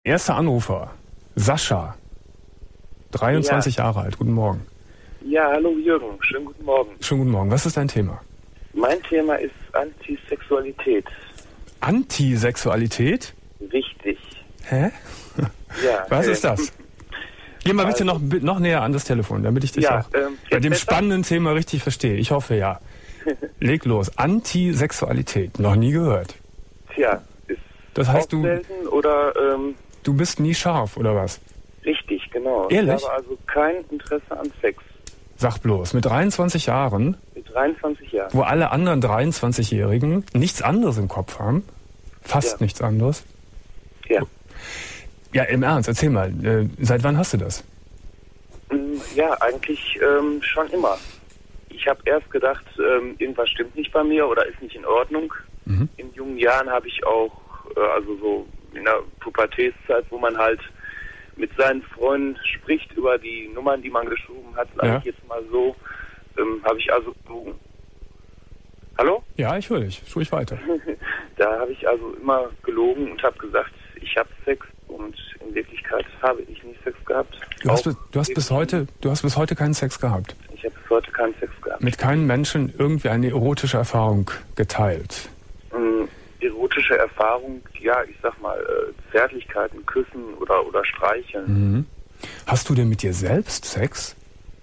Erster Anrufer, Sascha, 23 Jahre alt. Guten Morgen. Ja, hallo Jürgen, schönen guten Morgen. Schönen guten Morgen. Was ist dein Thema? Mein Thema ist Antisexualität. Antisexualität? Richtig. Hä? Ja. Was ist das? Geh mal bitte noch näher an das Telefon, damit ich dich auch bei dem spannenden Thema richtig verstehe. Ich hoffe, ja. Leg los. Antisexualität. Noch nie gehört. Tja, ist das heißt, selten oder... du bist nie scharf, oder was? Richtig, genau. Ehrlich? Ich habe also kein Interesse an Sex. Sag bloß, mit 23 Jahren... Mit 23 Jahren. Wo alle anderen 23-Jährigen nichts anderes im Kopf haben. Fast nichts anderes. Ja. Ja, im Ernst, erzähl mal. Seit wann hast du das? Ja, eigentlich schon immer. Ich habe erst gedacht, irgendwas stimmt nicht bei mir oder ist nicht in Ordnung. Mhm. In jungen Jahren habe ich auch, also so in der Pubertätszeit, wo man halt mit seinen Freunden spricht über die Nummern, die man geschoben hat, sage ich jetzt mal so, habe ich also gelogen. Hallo? Ja, ich höre dich. Ruhig weiter. Da habe ich also immer gelogen und habe gesagt, ich habe Sex und in Wirklichkeit habe ich nie Sex gehabt. Du hast bis heute keinen Sex gehabt? Ich habe bis heute keinen Sex gehabt. Mit keinem Menschen irgendwie eine erotische Erfahrung geteilt? Erotische Erfahrung, ja, ich sag mal, Zärtlichkeiten, Küssen oder Streicheln. Mhm. Hast du denn mit dir selbst Sex?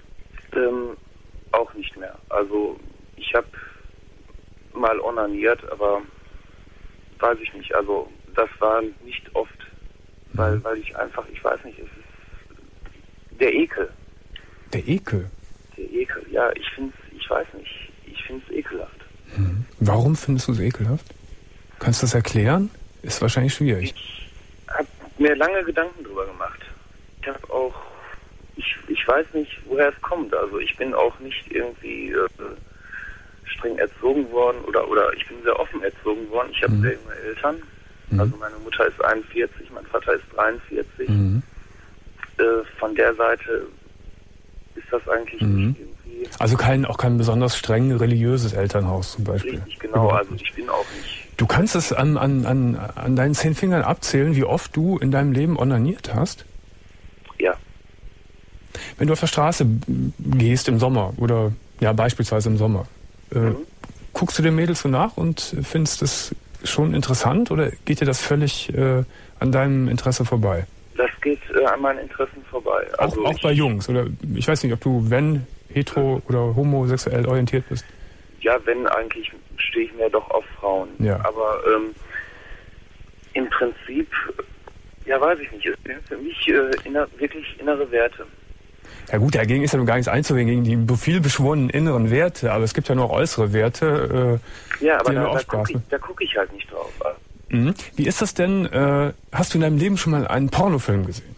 Auch nicht mehr. Also ich habe mal onaniert, aber weiß ich nicht. Also das war nicht oft, weil ich einfach, ich weiß nicht, es ist der Ekel. Der Ekel? Der Ekel, ja, ich weiß nicht, ich finde es ekelhaft. Mhm. Warum findest du es ekelhaft? Kannst du das erklären? Ist wahrscheinlich schwierig. Ich habe mir lange Gedanken drüber gemacht. Ich habe auch, ich weiß nicht, woher es kommt. Also ich bin auch nicht irgendwie streng erzogen worden oder ich bin sehr offen erzogen worden. Ich habe sehr junge Eltern. Also meine Mutter ist 41, mein Vater ist 43. Von der Seite ist das eigentlich nicht irgendwie... Also auch kein besonders streng religiöses Elternhaus zum Beispiel. Richtig, genau. Also ich bin auch nicht... Du kannst es an deinen 10 Fingern abzählen, wie oft du in deinem Leben onaniert hast? Ja. Wenn du auf der Straße gehst im Sommer oder ja beispielsweise im Sommer, guckst du den Mädels so nach und findest es schon interessant oder geht dir das völlig an deinem Interesse vorbei? Das geht an meinen Interessen vorbei. Also auch bei Jungs? Oder ich weiß nicht, ob du, wenn hetero- oder homosexuell orientiert bist? Ja, wenn, eigentlich stehe ich mehr doch auf Frauen. Ja. Aber im Prinzip, ja, weiß ich nicht, es sind für mich wirklich innere Werte. Ja gut, dagegen ist ja nun gar nichts einzuwenden, gegen die vielbeschworenen inneren Werte, aber es gibt ja noch äußere Werte, ja, aber da gucke ich halt nicht drauf. Mhm. Wie ist das denn, hast du in deinem Leben schon mal einen Pornofilm gesehen?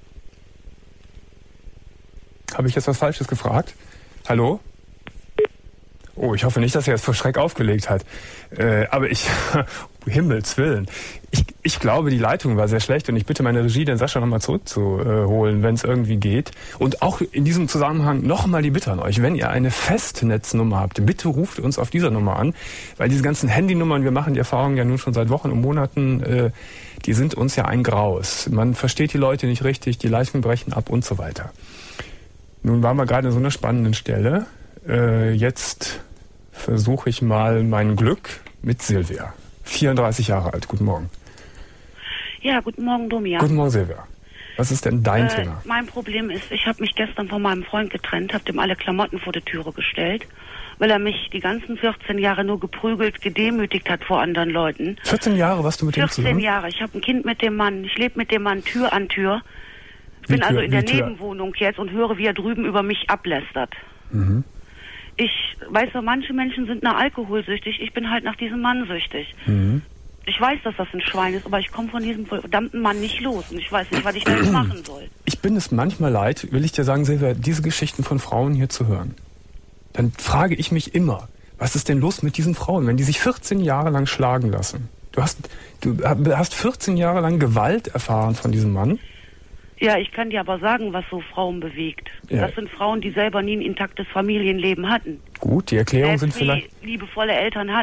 Habe ich jetzt was Falsches gefragt? Hallo? Oh, ich hoffe nicht, dass er jetzt vor Schreck aufgelegt hat. Aber Himmels Willen. Ich glaube, die Leitung war sehr schlecht und ich bitte meine Regie, den Sascha nochmal zurückzuholen, wenn es irgendwie geht. Und auch in diesem Zusammenhang nochmal die Bitte an euch, wenn ihr eine Festnetznummer habt, bitte ruft uns auf dieser Nummer an, weil diese ganzen Handynummern, wir machen die Erfahrung ja nun schon seit Wochen und Monaten, die sind uns ja ein Graus. Man versteht die Leute nicht richtig, die Leitungen brechen ab und so weiter. Nun waren wir gerade an so einer spannenden Stelle. Jetzt versuche ich mal mein Glück mit Silvia. 34 Jahre alt. Guten Morgen. Ja, guten Morgen, Domian. Guten Morgen, Silvia. Was ist denn dein Thema? Mein Problem ist, ich habe mich gestern von meinem Freund getrennt, habe dem alle Klamotten vor die Türe gestellt, weil er mich die ganzen 14 Jahre nur geprügelt, gedemütigt hat vor anderen Leuten. 14 Jahre warst du mit dem zusammen? 14 Jahre. Ich habe ein Kind mit dem Mann. Ich lebe mit dem Mann Tür an Tür. Ich bin also in der Nebenwohnung jetzt und höre, wie er drüben über mich ablästert. Mhm. Ich weiß, manche Menschen sind nach alkoholsüchtig, ich bin halt nach diesem Mann süchtig. Mhm. Ich weiß, dass das ein Schwein ist, aber ich komme von diesem verdammten Mann nicht los und ich weiß nicht, was ich damit machen soll. Ich bin es manchmal leid, will ich dir sagen, Silvia, diese Geschichten von Frauen hier zu hören. Dann frage ich mich immer, was ist denn los mit diesen Frauen, wenn die sich 14 Jahre lang schlagen lassen? Du hast 14 Jahre lang Gewalt erfahren von diesem Mann? Ja, ich kann dir aber sagen, was so Frauen bewegt. Ja. Das sind Frauen, die selber nie ein intaktes Familienleben hatten. Gut, die Erklärungen sind vielleicht... liebevolle Eltern hatten.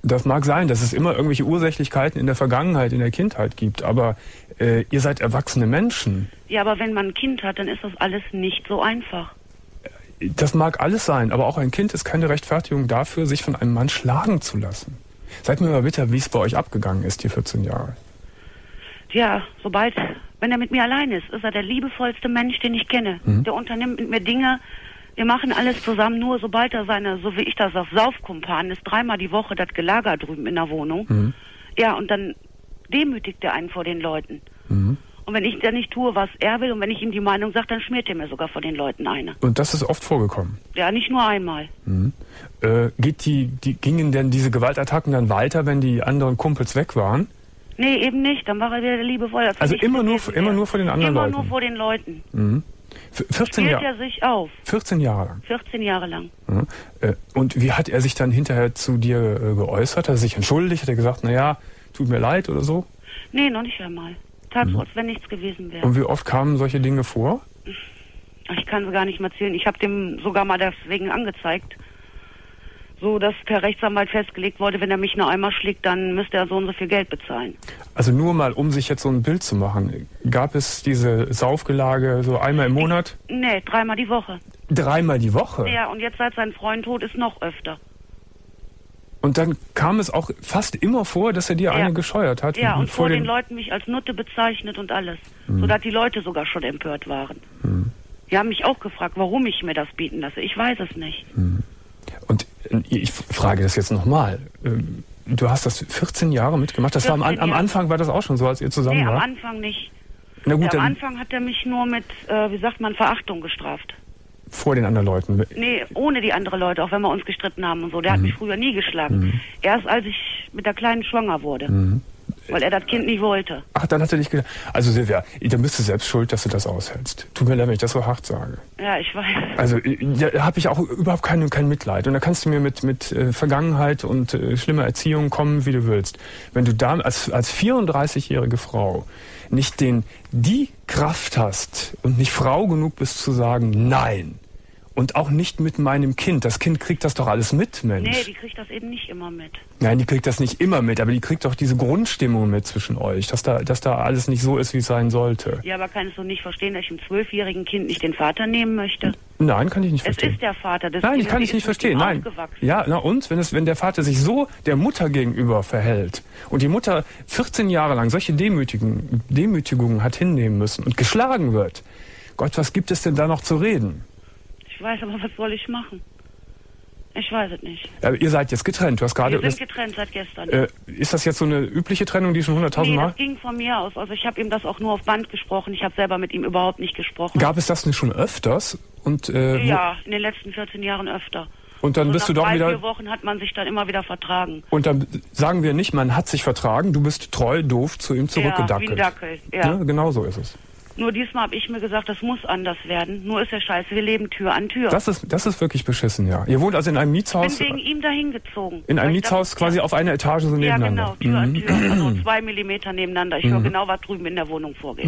Das mag sein, dass es immer irgendwelche Ursächlichkeiten in der Vergangenheit, in der Kindheit gibt, aber ihr seid erwachsene Menschen. Ja, aber wenn man ein Kind hat, dann ist das alles nicht so einfach. Das mag alles sein, aber auch ein Kind ist keine Rechtfertigung dafür, sich von einem Mann schlagen zu lassen. Seid mir mal bitte, wie es bei euch abgegangen ist, die 14 Jahre. Ja, wenn er mit mir allein ist er der liebevollste Mensch, den ich kenne. Der unternimmt mit mir Dinge, wir machen alles zusammen, nur sobald er so wie ich das auf Saufkumpan ist, 3-mal die Woche das Gelager drüben in der Wohnung. Ja, und dann demütigt er einen vor den Leuten. Und wenn ich dann nicht tue, was er will, und wenn ich ihm die Meinung sage, dann schmiert er mir sogar vor den Leuten eine. Und das ist oft vorgekommen? Ja, nicht nur einmal. Gingen denn diese Gewaltattacken dann weiter, wenn die anderen Kumpels weg waren? Nee, eben nicht. Dann war er wieder liebevoll. Also immer nur vor den anderen Leuten? Immer nur vor den Leuten. 14 Jahre. Er sich auf. 14 Jahre lang? 14 Jahre lang. Und wie hat er sich dann hinterher zu dir geäußert? Hat er sich entschuldigt? Hat er gesagt, naja, tut mir leid oder so? Nee, noch nicht einmal. Tat so, als wenn nichts gewesen wäre. Und wie oft kamen solche Dinge vor? Ich kann sie gar nicht mehr zählen. Ich habe dem sogar mal deswegen angezeigt. So, dass per Rechtsanwalt festgelegt wurde, wenn er mich nur einmal schlägt, dann müsste er so und so viel Geld bezahlen. Also nur mal, um sich jetzt so ein Bild zu machen. Gab es diese Saufgelage so einmal im Monat? Nee, 3-mal die Woche. 3-mal die Woche? Ja, und jetzt seit sein Freund tot ist noch öfter. Und dann kam es auch fast immer vor, dass er dir eine gescheuert hat? Ja, und vor den Leuten mich als Nutte bezeichnet und alles. Sodass die Leute sogar schon empört waren. Die haben mich auch gefragt, warum ich mir das bieten lasse. Ich weiß es nicht. Und ich frage das jetzt nochmal. Du hast das 14 Jahre mitgemacht? Das war am Anfang war das auch schon so, als ihr zusammen wart? Nee, am Anfang nicht. Na gut, am Anfang hat er mich nur mit, Verachtung gestraft. Vor den anderen Leuten? Nee, ohne die anderen Leute, auch wenn wir uns gestritten haben und so. Der hat mich früher nie geschlagen. Erst als ich mit der Kleinen schwanger wurde. Weil er das Kind nicht wollte. Ach, dann hat er dich gedacht. Also Silvia, da bist du selbst schuld, dass du das aushältst. Tut mir leid, wenn ich das so hart sage. Ja, ich weiß. Also da habe ich auch überhaupt kein Mitleid. Und da kannst du mir mit Vergangenheit und schlimmer Erziehung kommen, wie du willst. Wenn du da als 34-jährige Frau nicht die Kraft hast und nicht Frau genug bist zu sagen, nein. Und auch nicht mit meinem Kind. Das Kind kriegt das doch alles mit, Mensch. Nee, die kriegt das eben nicht immer mit. Nein, die kriegt das nicht immer mit, aber die kriegt doch diese Grundstimmung mit zwischen euch, dass da alles nicht so ist, wie es sein sollte. Ja, aber kannst du nicht verstehen, dass ich einem 12-jährigen Kind nicht den Vater nehmen möchte? Nein, kann ich nicht verstehen. Es ist der Vater des Nein, Kindes. ich kann ich nicht verstehen. Nein. Ja, na und? Wenn der Vater sich so der Mutter gegenüber verhält und die Mutter 14 Jahre lang solche Demütigungen hat hinnehmen müssen und geschlagen wird, Gott, was gibt es denn da noch zu reden? Ich weiß, aber was soll ich machen? Ich weiß es nicht. Aber ihr seid jetzt getrennt. Du hast gerade. Wir sind getrennt seit gestern. Ist das jetzt so eine übliche Trennung, die schon 100.000 Mal? Das ging von mir aus. Also ich habe ihm das auch nur auf Band gesprochen. Ich habe selber mit ihm überhaupt nicht gesprochen. Gab es das nicht schon öfters? Und, ja, in den letzten 14 Jahren öfter. Und dann bist du doch wieder. Nach 3-4 Wochen hat man sich dann immer wieder vertragen. Und dann sagen wir nicht, man hat sich vertragen. Du bist treu, doof zu ihm zurückgedackelt. Ja, wie ein Dackel. Ja, genau so ist es. Nur diesmal habe ich mir gesagt, das muss anders werden. Nur ist ja scheiße, wir leben Tür an Tür. Das ist wirklich beschissen, ja. Ihr wohnt also in einem Mietshaus? Ich bin wegen ihm dahin gezogen. In einem Mietshaus quasi auf einer Etage so nebeneinander? Ja, genau, Tür an Tür. Also 2 Millimeter nebeneinander. Ich höre genau, was drüben in der Wohnung vorgeht.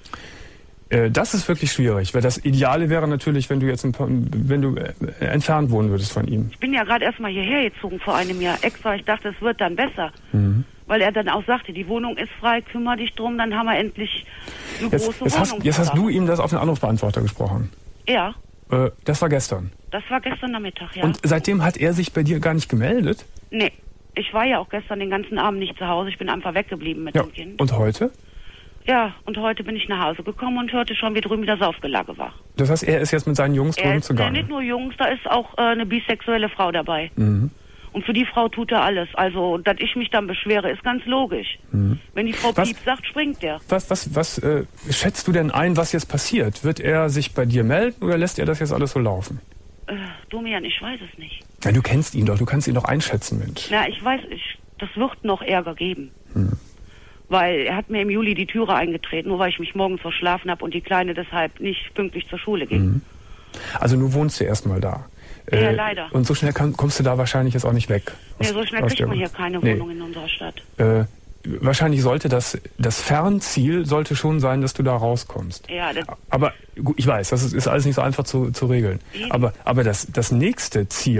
Das ist wirklich schwierig, weil das Ideale wäre natürlich, wenn du jetzt entfernt wohnen würdest von ihm. Ich bin ja gerade erstmal hierher gezogen vor einem Jahr extra. Ich dachte, es wird dann besser. Weil er dann auch sagte, die Wohnung ist frei, kümmere dich drum, dann haben wir endlich eine große Wohnung. Jetzt hast du ihm das auf den Anrufbeantworter gesprochen? Ja. Das war gestern? Das war gestern Nachmittag, ja. Und seitdem hat er sich bei dir gar nicht gemeldet? Nee. Ich war ja auch gestern den ganzen Abend nicht zu Hause. Ich bin einfach weggeblieben mit dem Kind. Und heute? Ja, und heute bin ich nach Hause gekommen und hörte schon, wie drüben das Saufgelage war. Das heißt, er ist jetzt mit seinen Jungs drüben zugange? Nicht nur Jungs, da ist auch eine bisexuelle Frau dabei. Und für die Frau tut er alles. Also, dass ich mich dann beschwere, ist ganz logisch. Wenn die Frau Piep sagt, springt der. Was schätzt du denn ein, was jetzt passiert? Wird er sich bei dir melden oder lässt er das jetzt alles so laufen? Domian, ich weiß es nicht. Ja, du kennst ihn doch, du kannst ihn doch einschätzen, Mensch. Ja, ich weiß, das wird noch Ärger geben. Weil er hat mir im Juli die Türe eingetreten, nur weil ich mich morgens verschlafen habe und die Kleine deshalb nicht pünktlich zur Schule ging. Also nun wohnst du erstmal da. Ja, leider. Und so schnell kommst du da wahrscheinlich jetzt auch nicht weg. Ja, so schnell kriegt man hier keine Wohnung in unserer Stadt. Wahrscheinlich sollte das Fernziel sollte schon sein, dass du da rauskommst. Ja, aber ich weiß, das ist alles nicht so einfach zu regeln. Aber das nächste Ziel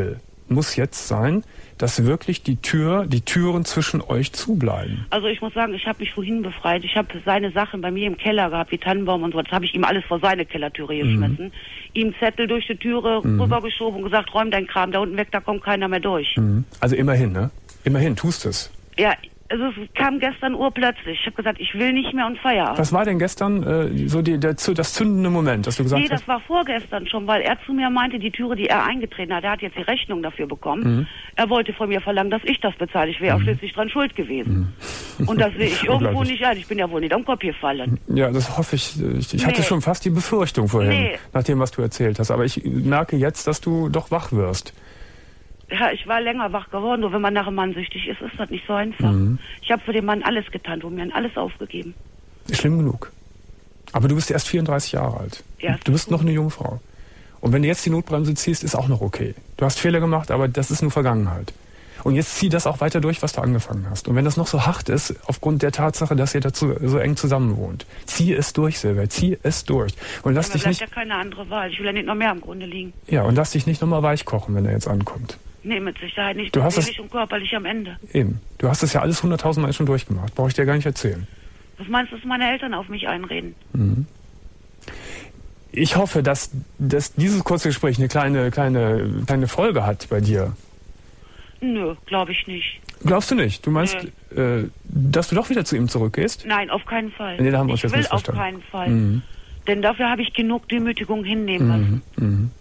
muss jetzt sein, dass wirklich die Türen zwischen euch zubleiben. Also ich muss sagen, ich habe mich vorhin befreit. Ich habe seine Sachen bei mir im Keller gehabt, wie Tannenbaum und so. Das habe ich ihm alles vor seine Kellertüre geschmissen. Ihm Zettel durch die Türe rübergeschoben und gesagt, räum deinen Kram da unten weg, da kommt keiner mehr durch. Also immerhin, ne? Immerhin tust es. Ja, also es kam gestern urplötzlich. Ich habe gesagt, ich will nicht mehr und Feierabend. Was war denn gestern das zündende Moment, dass du gesagt hast? Nee, das war vorgestern schon, weil er zu mir meinte, die Türe, die er eingetreten hat, er hat jetzt die Rechnung dafür bekommen. Er wollte von mir verlangen, dass ich das bezahle. Ich wäre auch schließlich dran schuld gewesen. Und das sehe ich irgendwo nicht ein. Ich bin ja wohl nicht am Kopf gefallen. Ja, das hoffe ich. Ich hatte schon fast die Befürchtung vorhin, nach dem, was du erzählt hast. Aber ich merke jetzt, dass du doch wach wirst. Ja, ich war länger wach geworden, nur wenn man nach einem Mann süchtig ist, ist das nicht so einfach. Ich habe für den Mann alles getan, mir alles aufgegeben. Schlimm genug. Aber du bist erst 34 Jahre alt. Ja, du bist noch eine junge Frau. Und wenn du jetzt die Notbremse ziehst, ist auch noch okay. Du hast Fehler gemacht, aber das ist nur Vergangenheit. Und jetzt zieh das auch weiter durch, was du angefangen hast. Und wenn das noch so hart ist, aufgrund der Tatsache, dass ihr dazu so eng zusammen wohnt, zieh es durch, Silvia, zieh es durch. Und lass dich nicht... ja keine andere Wahl. Ich will ja nicht noch mehr am Grunde liegen. Ja, und lass dich nicht nochmal weich kochen, wenn er jetzt ankommt. Nee, mit Sicherheit nicht. Du hast seelisch und körperlich am Ende. Eben. Du hast das ja alles 100.000 Mal schon durchgemacht. Brauche ich dir gar nicht erzählen. Was meinst du, dass meine Eltern auf mich einreden? Ich hoffe, dass dieses kurze Gespräch eine kleine Folge hat bei dir. Nö, glaube ich nicht. Glaubst du nicht? Du meinst, dass du doch wieder zu ihm zurückgehst? Nein, auf keinen Fall. Nee, da haben wir uns ich jetzt will nicht auf verstanden. keinen Fall. Denn dafür habe ich genug Demütigung hinnehmen müssen.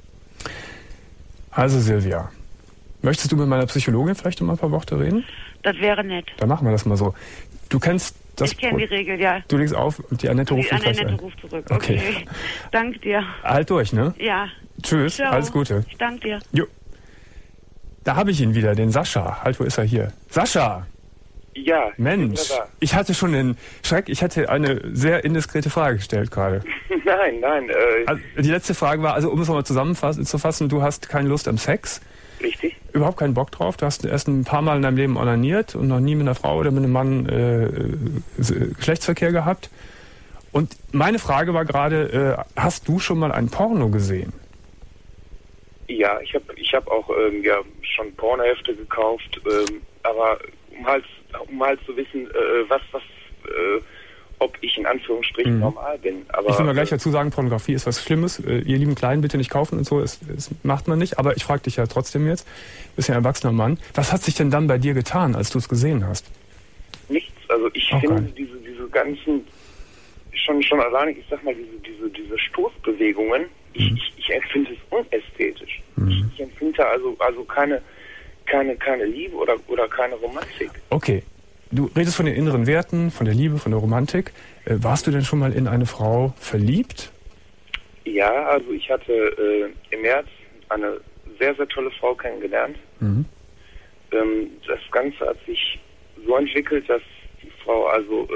Also Silvia, möchtest du mit meiner Psychologin vielleicht noch mal ein paar Worte reden? Das wäre nett. Dann machen wir das mal so. Du kennst das... Ich kenne die Regel, ja. Du legst auf und die Annette ruft dich gleich an. Annette ruft zurück, okay. Danke dir. Halt durch, ne? Ja. Tschüss, Ciao. alles Gute. Ich danke dir. Jo. Da habe ich ihn wieder, den Sascha. Halt, wo ist er hier? Sascha! Ja. Mensch, ich hatte schon den Schreck, ich hatte eine sehr indiskrete Frage gestellt gerade. Nein. Also, die letzte Frage war, also um es nochmal zusammenzufassen, du hast keine Lust am Sex. Richtig. Überhaupt keinen Bock drauf. Du hast erst ein paar Mal in deinem Leben onaniert und noch nie mit einer Frau oder mit einem Mann Geschlechtsverkehr gehabt. Und meine Frage war gerade, hast du schon mal ein Porno gesehen? Ja, ich hab auch schon Pornohefte gekauft, aber um halt zu wissen, ob ich in Anführungsstrichen normal bin. Aber ich will mal gleich dazu sagen, Pornografie ist was Schlimmes. Ihr lieben Kleinen, bitte nicht kaufen und so, das macht man nicht. Aber ich frage dich ja trotzdem jetzt, du bist ja ein erwachsener Mann. Was hat sich denn dann bei dir getan, als du es gesehen hast? Nichts. Also ich finde diese ganzen, schon alleine, ich sag mal, diese Stoßbewegungen, ich empfinde es unästhetisch. Ich empfinde also keine Liebe oder keine Romantik. Okay. Du redest von den inneren Werten, von der Liebe, von der Romantik. Warst du denn schon mal in eine Frau verliebt? Ja, also ich hatte im März eine sehr, sehr tolle Frau kennengelernt. Das Ganze hat sich so entwickelt, dass die Frau also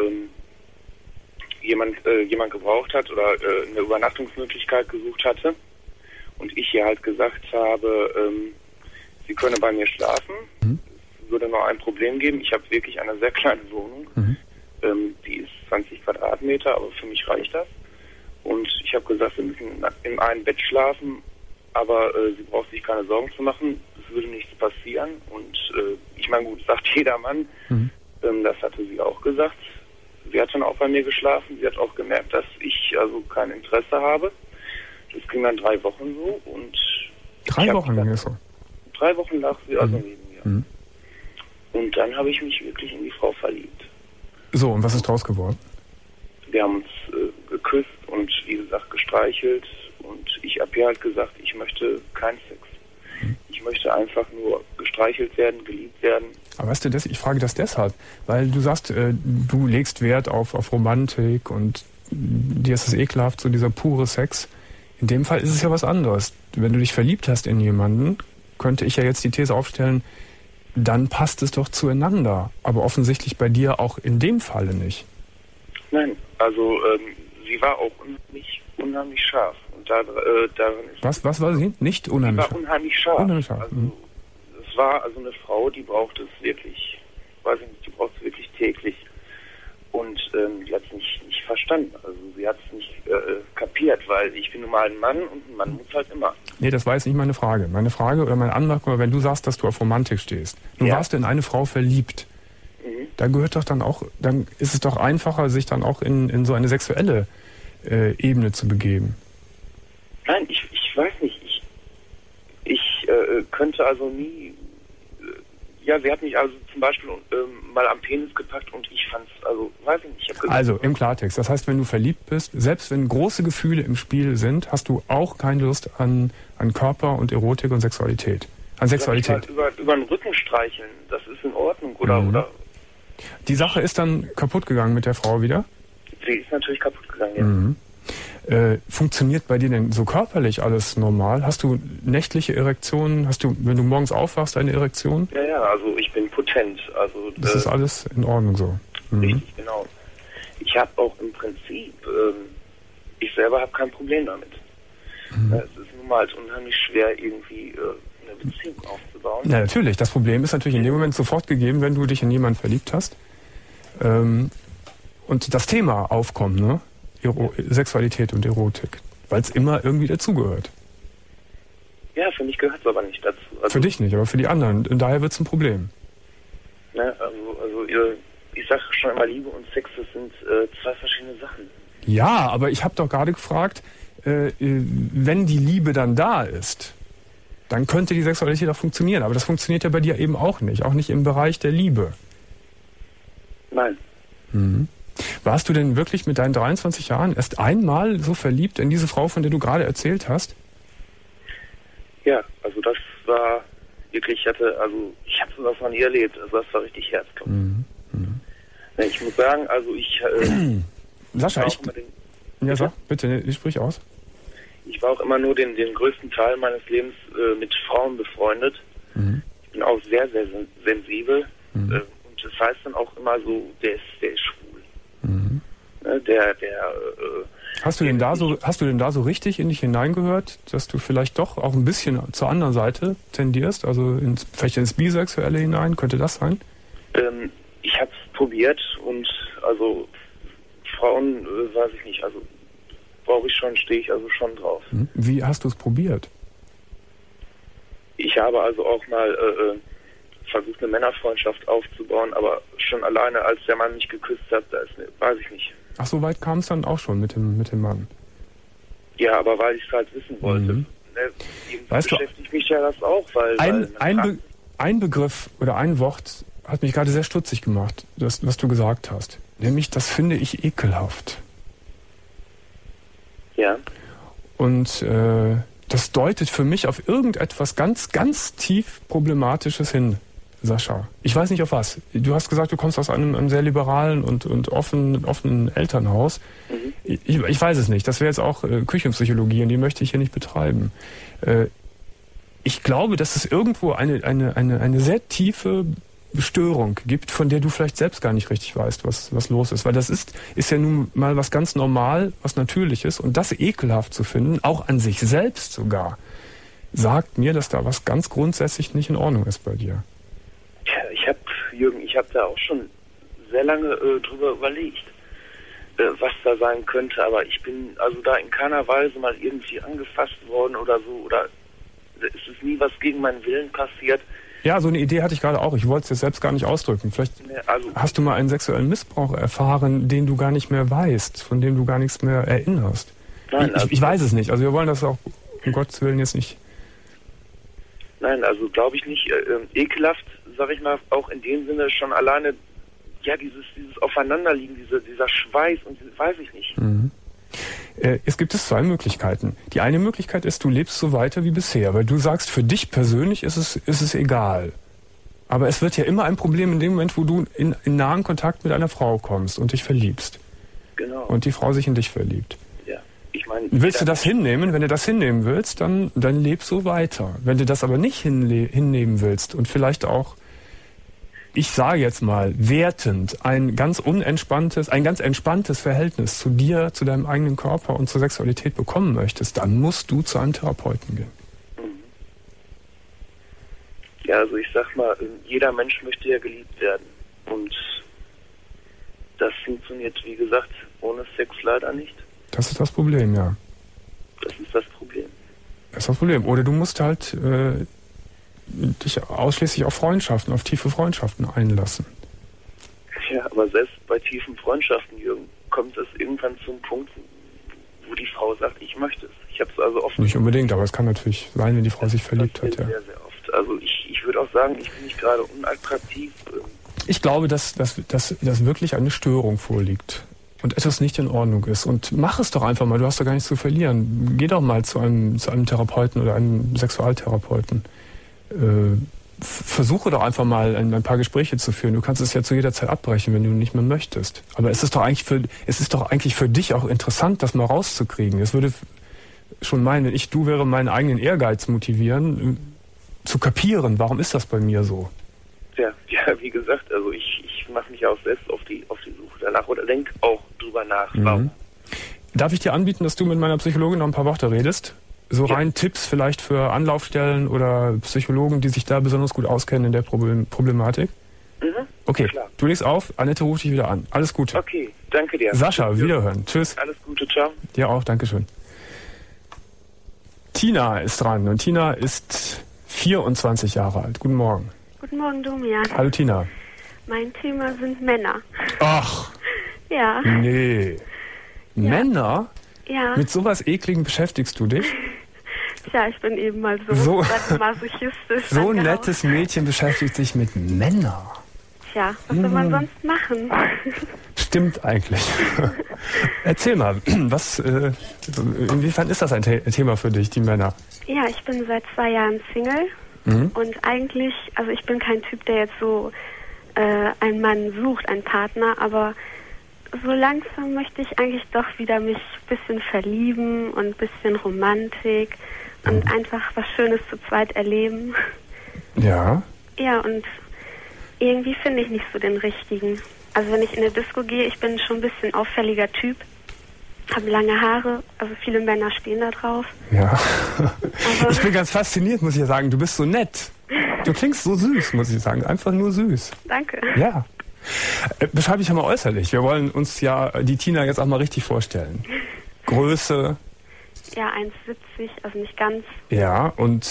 jemand gebraucht hat oder eine Übernachtungsmöglichkeit gesucht hatte. Und ich ihr halt gesagt habe, sie könne bei mir schlafen. Es würde nur ein Problem geben. Ich habe wirklich eine sehr kleine Wohnung. Die ist 20 Quadratmeter, aber für mich reicht das. Und ich habe gesagt, wir müssen in einem Bett schlafen, aber sie braucht sich keine Sorgen zu machen. Es würde nichts passieren. Und ich meine, gut, sagt jeder Mann. Das hatte sie auch gesagt. Sie hat dann auch bei mir geschlafen. Sie hat auch gemerkt, dass ich also kein Interesse habe. Das ging dann 3 Wochen so. Und 3 Wochen lang ist so? 3 Wochen lag sie also neben mir. Und dann habe ich mich wirklich in die Frau verliebt. So, und was ist draus geworden? Wir haben uns geküsst und wie gesagt gestreichelt. Und ich habe ihr halt gesagt, ich möchte keinen Sex. Ich möchte einfach nur gestreichelt werden, geliebt werden. Aber weißt du, ich frage das deshalb, weil du sagst, du legst Wert auf Romantik und dir ist es ekelhaft, so dieser pure Sex. In dem Fall ist es ja was anderes. Wenn du dich verliebt hast in jemanden, könnte ich ja jetzt die These aufstellen, dann passt es doch zueinander. Aber offensichtlich bei dir auch in dem Falle nicht. Nein, also sie war auch unheimlich scharf. Und darin ist was war sie? Nicht unheimlich scharf? Sie war unheimlich scharf. Unheimlich scharf. Also, es war also eine Frau, die braucht es wirklich, weiß ich nicht, die braucht es wirklich täglich. Und die hat es nicht verstanden. Also sie hat es nicht kapiert, weil ich bin nun mal ein Mann und ein Mann muss halt immer. Nee, das war jetzt nicht meine Frage. Meine Frage oder meine Anmerkung, wenn du sagst, dass du auf Romantik stehst. Nun warst du in eine Frau verliebt. Da gehört doch dann auch, dann ist es doch einfacher, sich dann auch in so eine sexuelle Ebene zu begeben. Nein, ich weiß nicht. Ich könnte also nie... Ja, sie hat mich also zum Beispiel mal am Penis gepackt und ich fand's, also weiß ich nicht. Also im Klartext, das heißt, wenn du verliebt bist, selbst wenn große Gefühle im Spiel sind, hast du auch keine Lust an Körper und Erotik und Sexualität. An Sexualität. Über den Rücken streicheln, das ist in Ordnung, oder? Die Sache ist dann kaputt gegangen mit der Frau wieder? Sie ist natürlich kaputt gegangen, ja. Funktioniert bei dir denn so körperlich alles normal? Hast du nächtliche Erektionen? Hast du, wenn du morgens aufwachst, eine Erektion? Ja, also ich bin potent. Also das ist alles in Ordnung so? Richtig, genau. Ich habe auch im Prinzip, ich selber habe kein Problem damit. Es ist nun mal halt unheimlich schwer, irgendwie eine Beziehung aufzubauen. Ja, natürlich. Das Problem ist natürlich in dem Moment sofort gegeben, wenn du dich in jemanden verliebt hast und das Thema aufkommt, ne? Sexualität und Erotik, weil es immer irgendwie dazugehört. Ja, für mich gehört es aber nicht dazu. Also, für dich nicht, aber für die anderen. Und daher wird es ein Problem. Ne, also ich sage schon immer, Liebe und Sex, das sind zwei verschiedene Sachen. Ja, aber ich habe doch gerade gefragt, wenn die Liebe dann da ist, dann könnte die Sexualität auch funktionieren. Aber das funktioniert ja bei dir eben auch nicht im Bereich der Liebe. Nein. Warst du denn wirklich mit deinen 23 Jahren erst einmal so verliebt in diese Frau, von der du gerade erzählt hast? Ja, also das war wirklich, ich habe sowas noch nie erlebt, also das war richtig herzklopfend. Ja, ich muss sagen, also Sascha, bitte, sprich aus. Ich war auch immer nur den größten Teil meines Lebens mit Frauen befreundet. Ich bin auch sehr, sehr sensibel. Und das heißt dann auch immer so, der ist schwul. Hast du denn da so richtig in dich hineingehört, dass du vielleicht doch auch ein bisschen zur anderen Seite tendierst, also vielleicht ins Bisexuelle hinein, könnte das sein? Ich habe es probiert und also Frauen, weiß ich nicht, also stehe ich also schon drauf. Wie hast du es probiert? Ich habe also auch mal versucht, eine Männerfreundschaft aufzubauen, aber schon alleine, als der Mann mich geküsst hat, weiß ich nicht. Ach, so weit kam es dann auch schon mit dem Mann? Ja, aber weil ich es halt wissen wollte. Ne, beschäftigt mich ja das auch, weil ein Begriff oder ein Wort hat mich gerade sehr stutzig gemacht, das, was du gesagt hast. Nämlich, das finde ich ekelhaft. Ja. Und das deutet für mich auf irgendetwas ganz, ganz tief Problematisches hin, Sascha. Ich weiß nicht auf was. Du hast gesagt, du kommst aus einem sehr liberalen und offenen Elternhaus. Ich weiß es nicht. Das wäre jetzt auch Küchenpsychologie und die möchte ich hier nicht betreiben. Ich glaube, dass es irgendwo eine sehr tiefe Störung gibt, von der du vielleicht selbst gar nicht richtig weißt, was los ist. Weil das ist ja nun mal was ganz normal, was Natürliches. Und das ekelhaft zu finden, auch an sich selbst sogar, sagt mir, dass da was ganz grundsätzlich nicht in Ordnung ist bei dir. Jürgen, ich habe da auch schon sehr lange drüber überlegt, was da sein könnte. Aber ich bin also da in keiner Weise mal irgendwie angefasst worden oder so. Oder es ist nie was gegen meinen Willen passiert. Ja, so eine Idee hatte ich gerade auch. Ich wollte es jetzt selbst gar nicht ausdrücken. Vielleicht hast du mal einen sexuellen Missbrauch erfahren, den du gar nicht mehr weißt, von dem du gar nichts mehr erinnerst. Nein, ich weiß es nicht. Also wir wollen das auch um Gottes Willen jetzt nicht. Nein, also glaube ich nicht. Ekelhaft, sag ich mal, auch in dem Sinne schon alleine, ja, dieses Aufeinanderliegen, dieser Schweiß und weiß ich nicht. Es gibt zwei Möglichkeiten. Die eine Möglichkeit ist, du lebst so weiter wie bisher, weil du sagst, für dich persönlich ist es egal. Aber es wird ja immer ein Problem in dem Moment, wo du in nahen Kontakt mit einer Frau kommst und dich verliebst. Genau. Und die Frau sich in dich verliebt. Ja, ich meine... Willst du das hinnehmen? Wenn du das hinnehmen willst, dann leb so weiter. Wenn du das aber nicht hinnehmen willst und vielleicht auch, ich sage jetzt mal, wertend, ein ganz entspanntes Verhältnis zu dir, zu deinem eigenen Körper und zur Sexualität bekommen möchtest, dann musst du zu einem Therapeuten gehen. Ja, also ich sag mal, jeder Mensch möchte ja geliebt werden. Und das funktioniert, wie gesagt, ohne Sex leider nicht. Das ist das Problem, ja. Das ist das Problem. Das ist das Problem. Oder du musst halt dich ausschließlich auf Freundschaften, auf tiefe Freundschaften einlassen. Ja, aber selbst bei tiefen Freundschaften, Jürgen, kommt es irgendwann zum Punkt, wo die Frau sagt, ich möchte es. Ich habe es also oft... Nicht unbedingt, aber es kann natürlich sein, wenn die Frau sich verliebt hat. Ja. Sehr, sehr oft. Also ich würde auch sagen, ich bin nicht gerade unattraktiv. Ich glaube, dass wirklich eine Störung vorliegt und etwas nicht in Ordnung ist. Und mach es doch einfach mal, du hast doch gar nichts zu verlieren. Geh doch mal zu einem Therapeuten oder einem Sexualtherapeuten. Versuche doch einfach mal ein paar Gespräche zu führen. Du kannst es ja zu jeder Zeit abbrechen, wenn du nicht mehr möchtest. Aber es ist doch eigentlich für dich auch interessant, das mal rauszukriegen. Es würde schon meinen, wenn du wäre, meinen eigenen Ehrgeiz motivieren, zu kapieren, warum ist das bei mir so? Ja, wie gesagt, also ich mache mich auch selbst auf die Suche danach oder denke auch drüber nach. Warum? Darf ich dir anbieten, dass du mit meiner Psychologin noch ein paar Worte redest? So rein Tipps vielleicht für Anlaufstellen oder Psychologen, die sich da besonders gut auskennen in der Problematik? Okay, klar. Du legst auf, Annette ruft dich wieder an. Alles Gute. Okay, danke dir. Sascha, wiederhören. Tschüss. Alles Gute, ciao. Dir auch, Dankeschön. Tina ist dran und Tina ist 24 Jahre alt. Guten Morgen. Guten Morgen, Domian. Hallo Tina. Mein Thema sind Männer. Ach. Ja. Nee. Ja. Männer? Ja. Mit sowas Ekligen beschäftigst du dich? Tja, ich bin eben mal so masochistisch. So ein nettes Mädchen beschäftigt sich mit Männern. Tja, was soll man sonst machen? Stimmt eigentlich. Erzähl mal, inwiefern ist das ein Thema für dich, die Männer? Ja, ich bin seit 2 Jahren Single und eigentlich, also ich bin kein Typ, der jetzt so einen Mann sucht, einen Partner, aber so langsam möchte ich eigentlich doch wieder mich ein bisschen verlieben und ein bisschen Romantik und einfach was Schönes zu zweit erleben. Ja. Ja, und irgendwie finde ich nicht so den richtigen. Also wenn ich in eine Disco gehe, ich bin schon ein bisschen auffälliger Typ, habe lange Haare, also viele Männer stehen da drauf. Ja, ich bin ganz fasziniert, muss ich sagen, du bist so nett. Du klingst so süß, muss ich sagen, einfach nur süß. Danke. Ja. Beschreibe ich ja mal äußerlich. Wir wollen uns ja die Tina jetzt auch mal richtig vorstellen. Größe. Ja, 1,70, also nicht ganz. Ja, und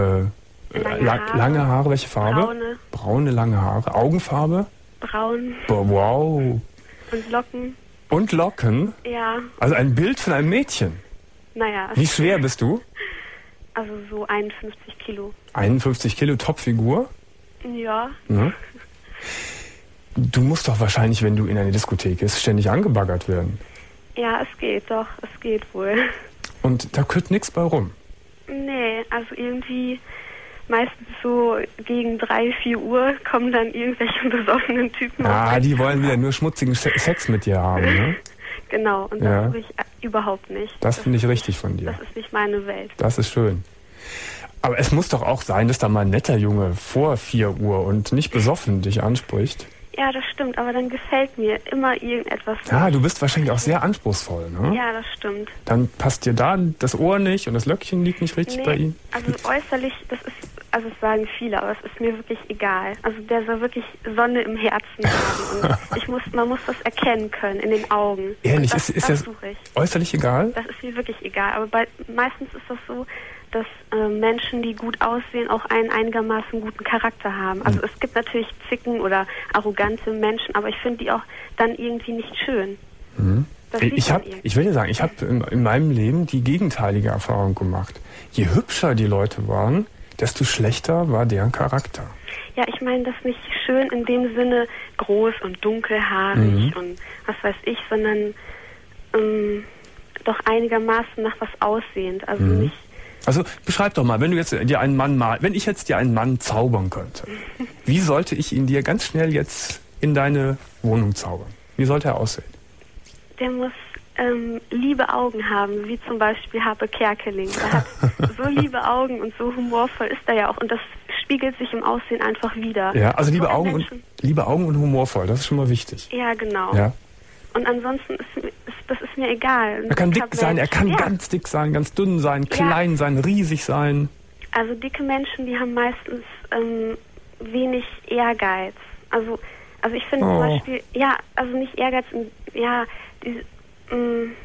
lange Haare, welche Farbe? Braune. Braune, lange Haare. Augenfarbe? Braun. Wow. Und Locken. Und Locken? Ja. Also ein Bild von einem Mädchen? Naja. Wie schwer bist du? Also so 51 Kilo. 51 Kilo, Topfigur? Ja. Mhm. Du musst doch wahrscheinlich, wenn du in eine Diskothek bist, ständig angebaggert werden. Ja, es geht doch. Es geht wohl. Und da kürt nichts bei rum? Nee, also irgendwie meistens so gegen 3, 4 Uhr kommen dann irgendwelche besoffenen Typen. Ah, die wollen wieder nur schmutzigen Sex mit dir haben, ne? Genau, und das suche ich überhaupt nicht. Das finde ich richtig von dir. Das ist nicht meine Welt. Das ist schön. Aber es muss doch auch sein, dass da mal ein netter Junge vor 4 Uhr und nicht besoffen dich anspricht. Ja, das stimmt, aber dann gefällt mir immer irgendetwas. Ja, du bist wahrscheinlich auch sehr anspruchsvoll, ne? Ja, das stimmt. Dann passt dir da das Ohr nicht und das Löckchen liegt nicht richtig bei ihm. Also äußerlich, das sagen viele, aber es ist mir wirklich egal. Also der soll wirklich Sonne im Herzen haben und man muss das erkennen können in den Augen. Ehrlich, ist das äußerlich egal? Das ist mir wirklich egal, aber meistens ist das so, dass Menschen, die gut aussehen, auch einen einigermaßen guten Charakter haben. Also es gibt natürlich Zicken oder arrogante Menschen, aber ich finde die auch dann irgendwie nicht schön. Ich will dir sagen, ich habe in meinem Leben die gegenteilige Erfahrung gemacht. Je hübscher die Leute waren, desto schlechter war deren Charakter. Ja, ich meine das nicht schön in dem Sinne groß und dunkelhaarig und was weiß ich, sondern doch einigermaßen nach was aussehend. Also nicht. Also beschreib doch mal, wenn ich jetzt dir einen Mann zaubern könnte, wie sollte ich ihn dir ganz schnell jetzt in deine Wohnung zaubern? Wie sollte er aussehen? Der muss liebe Augen haben, wie zum Beispiel Harpe Kerkeling. Der hat so liebe Augen und so humorvoll ist er ja auch und das spiegelt sich im Aussehen einfach wieder. Ja, also liebe Augen und humorvoll, das ist schon mal wichtig. Ja, genau. Ja. Und ansonsten das ist mir egal. Er kann dick sein, er kann ganz dick sein, ganz dünn sein, klein sein, riesig sein. Also dicke Menschen, die haben meistens wenig Ehrgeiz. Also ich finde zum Beispiel, also nicht Ehrgeiz,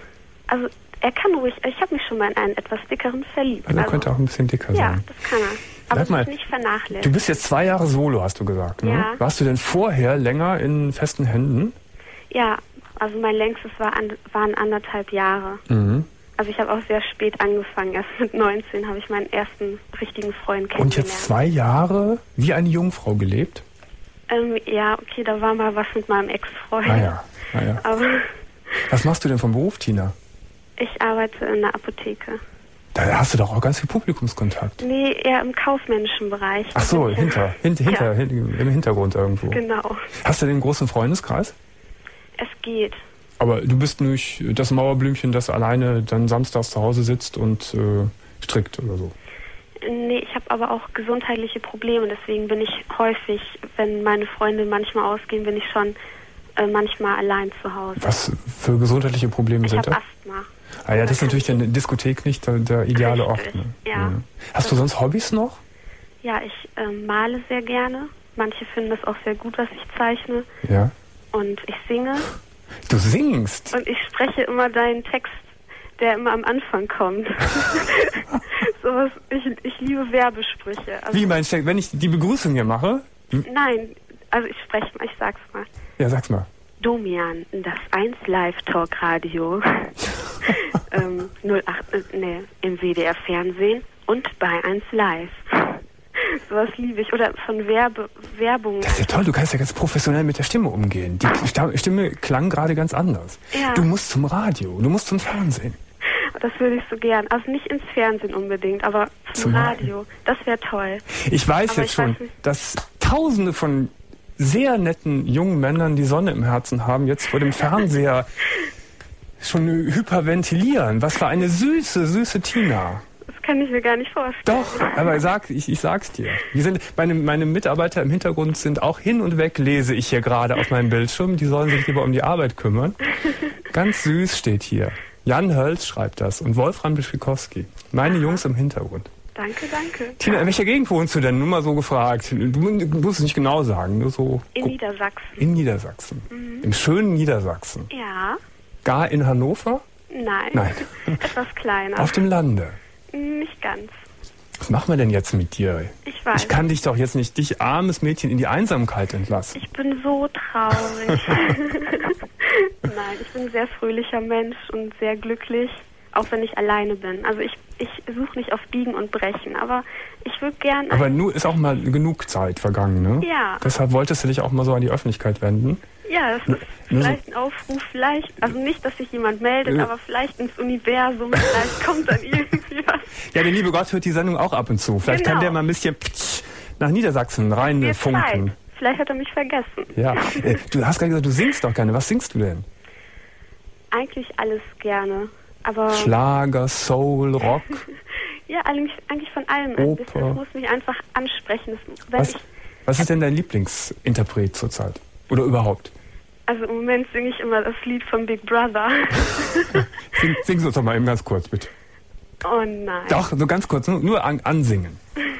Also er kann ruhig, ich habe mich schon mal in einen etwas dickeren verliebt. Also er könnte auch ein bisschen dicker sein. Ja, das kann er. Aber Sag mal, nicht vernachlässigen. Du bist jetzt 2 Jahre Solo, hast du gesagt, ne? Ja. Warst du denn vorher länger in festen Händen? Ja, also mein längstes waren 1,5 Jahre. Mhm. Also ich habe auch sehr spät angefangen. Erst mit 19 habe ich meinen ersten richtigen Freund kennengelernt. Und jetzt 2 Jahre wie eine Jungfrau gelebt? Ja, okay, da war mal was mit meinem Ex-Freund. Ah ja. Aber was machst du denn vom Beruf, Tina? ich arbeite in der Apotheke. Da hast du doch auch ganz viel Publikumskontakt. Nee, eher im kaufmännischen Bereich. Ach so, im Hintergrund irgendwo. Genau. Hast du den großen Freundeskreis? Es geht. Aber du bist nicht das Mauerblümchen, das alleine dann samstags zu Hause sitzt und strickt oder so? Nee, ich habe aber auch gesundheitliche Probleme. Deswegen bin ich häufig, wenn meine Freunde manchmal ausgehen, bin ich schon manchmal allein zu Hause. Was für gesundheitliche Probleme sind das? Ich habe Asthma. Ah ja, das ist natürlich eine Diskothek nicht der ideale Richtig, Ort. Ne? Ja. Hast du sonst Hobbys noch? Ja, ich male sehr gerne. Manche finden es auch sehr gut, was ich zeichne. Ja. Und ich singe. Du singst? Und ich spreche immer deinen Text, der immer am Anfang kommt. Sowas, ich liebe Werbesprüche. Also, wie meinst du, wenn ich die Begrüßung hier mache? Nein, also ich sag's mal. Ja, sag's mal. Domian, das 1 Live Talk Radio 08, im WDR Fernsehen und bei 1 Live. Sowas liebe ich. Oder von Werbung. Das ist ja toll, du kannst ja ganz professionell mit der Stimme umgehen. Die Stimme klang gerade ganz anders. Ja. Du musst zum Radio, du musst zum Fernsehen. Das würde ich so gern. Also nicht ins Fernsehen unbedingt, aber zum Radio. Das wäre toll. Ich weiß aber jetzt schon, dass Tausende von sehr netten jungen Männern, die Sonne im Herzen haben, jetzt vor dem Fernseher schon hyperventilieren. Was für eine süße Tina. Das kann ich mir gar nicht vorstellen. Doch, aber ich sag's dir. Meine Mitarbeiter im Hintergrund sind auch hin und weg, lese ich hier gerade auf meinem Bildschirm. Die sollen sich lieber um die Arbeit kümmern. Ganz süß steht hier. Jan Hölz schreibt das und Wolfram Bischwikowski. Meine Jungs im Hintergrund. Danke. Tina, in welcher Gegend wohnst du denn? Nur mal so gefragt. Du musst es nicht genau sagen. Nur so. In Niedersachsen. In Niedersachsen. Mhm. Im schönen Niedersachsen. Ja. Gar in Hannover? Nein. Etwas kleiner. Auf dem Lande? Nicht ganz. Was machen wir denn jetzt mit dir? Ich weiß. Ich kann dich doch jetzt nicht, dich armes Mädchen, in die Einsamkeit entlassen. Ich bin so traurig. Nein, ich bin ein sehr fröhlicher Mensch und sehr glücklich, auch wenn ich alleine bin. Also ich suche nicht auf Biegen und Brechen, aber ich würde gern... Aber nur ist auch mal genug Zeit vergangen, ne? Ja. Deshalb wolltest du dich auch mal so an die Öffentlichkeit wenden? Ja, das ist vielleicht ein Aufruf, also nicht, dass sich jemand meldet, aber vielleicht ins Universum, vielleicht kommt dann irgendwie was. Ja, der liebe Gott hört die Sendung auch ab und zu. Vielleicht kann der mal ein bisschen nach Niedersachsen rein funken. Vielleicht hat er mich vergessen. Ja, du hast gerade gesagt, du singst doch gerne. Was singst du denn? Eigentlich alles gerne, aber... Schlager, Soul, Rock? Ja, eigentlich von allem ein bisschen. Das muss mich einfach ansprechen. Was ist denn dein Lieblingsinterpret zurzeit? Oder überhaupt? Also im Moment singe ich immer das Lied von Big Brother. Sing es uns doch mal eben ganz kurz, bitte. Oh nein. Doch, so ganz kurz, nur ansingen.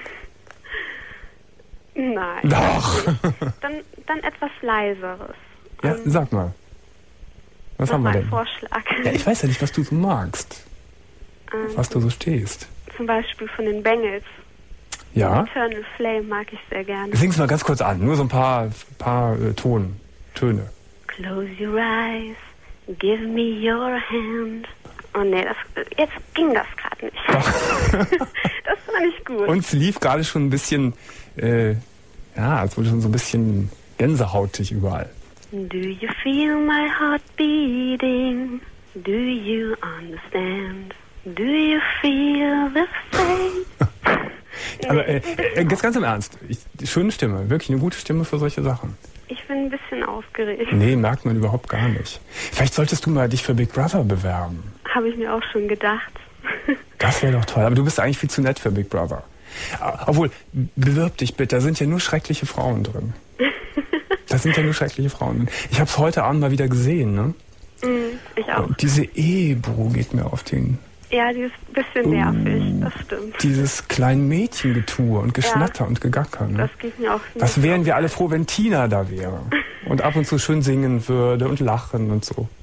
Nein. Doch. Dann etwas leiseres. Ja, sag mal. Was haben wir denn? Vorschlag. Ja, ich weiß ja nicht, was du so magst. Was du so stehst. Zum Beispiel von den Bengals. Ja. Eternal Flame mag ich sehr gerne. Sing's mal ganz kurz an, nur so ein paar Töne. Close your eyes, give me your hand. Oh nee, jetzt ging das gerade nicht. Doch. Das war nicht gut. Und es lief gerade schon ein bisschen, es wurde schon so ein bisschen gänsehautig überall. Do you feel my heart beating? Do you understand? Do you feel the same? Aber ganz im Ernst, schöne Stimme, wirklich eine gute Stimme für solche Sachen. Ich bin ein bisschen aufgeregt. Nee, merkt man überhaupt gar nicht. Vielleicht solltest du mal dich für Big Brother bewerben. Habe ich mir auch schon gedacht. Das wäre doch toll, aber du bist eigentlich viel zu nett für Big Brother. Obwohl, bewirb dich bitte, da sind ja nur schreckliche Frauen drin. Ich habe es heute Abend mal wieder gesehen, ne? Ich auch. Und diese Ebro geht mir auf den... Ja, die ist ein bisschen nervig, das stimmt. Dieses kleine Mädchengetue und Geschnatter und Gegacker. Ne? Das geht mir auch nicht. Was wären wir alle froh, wenn Tina da wäre und ab und zu schön singen würde und lachen und so.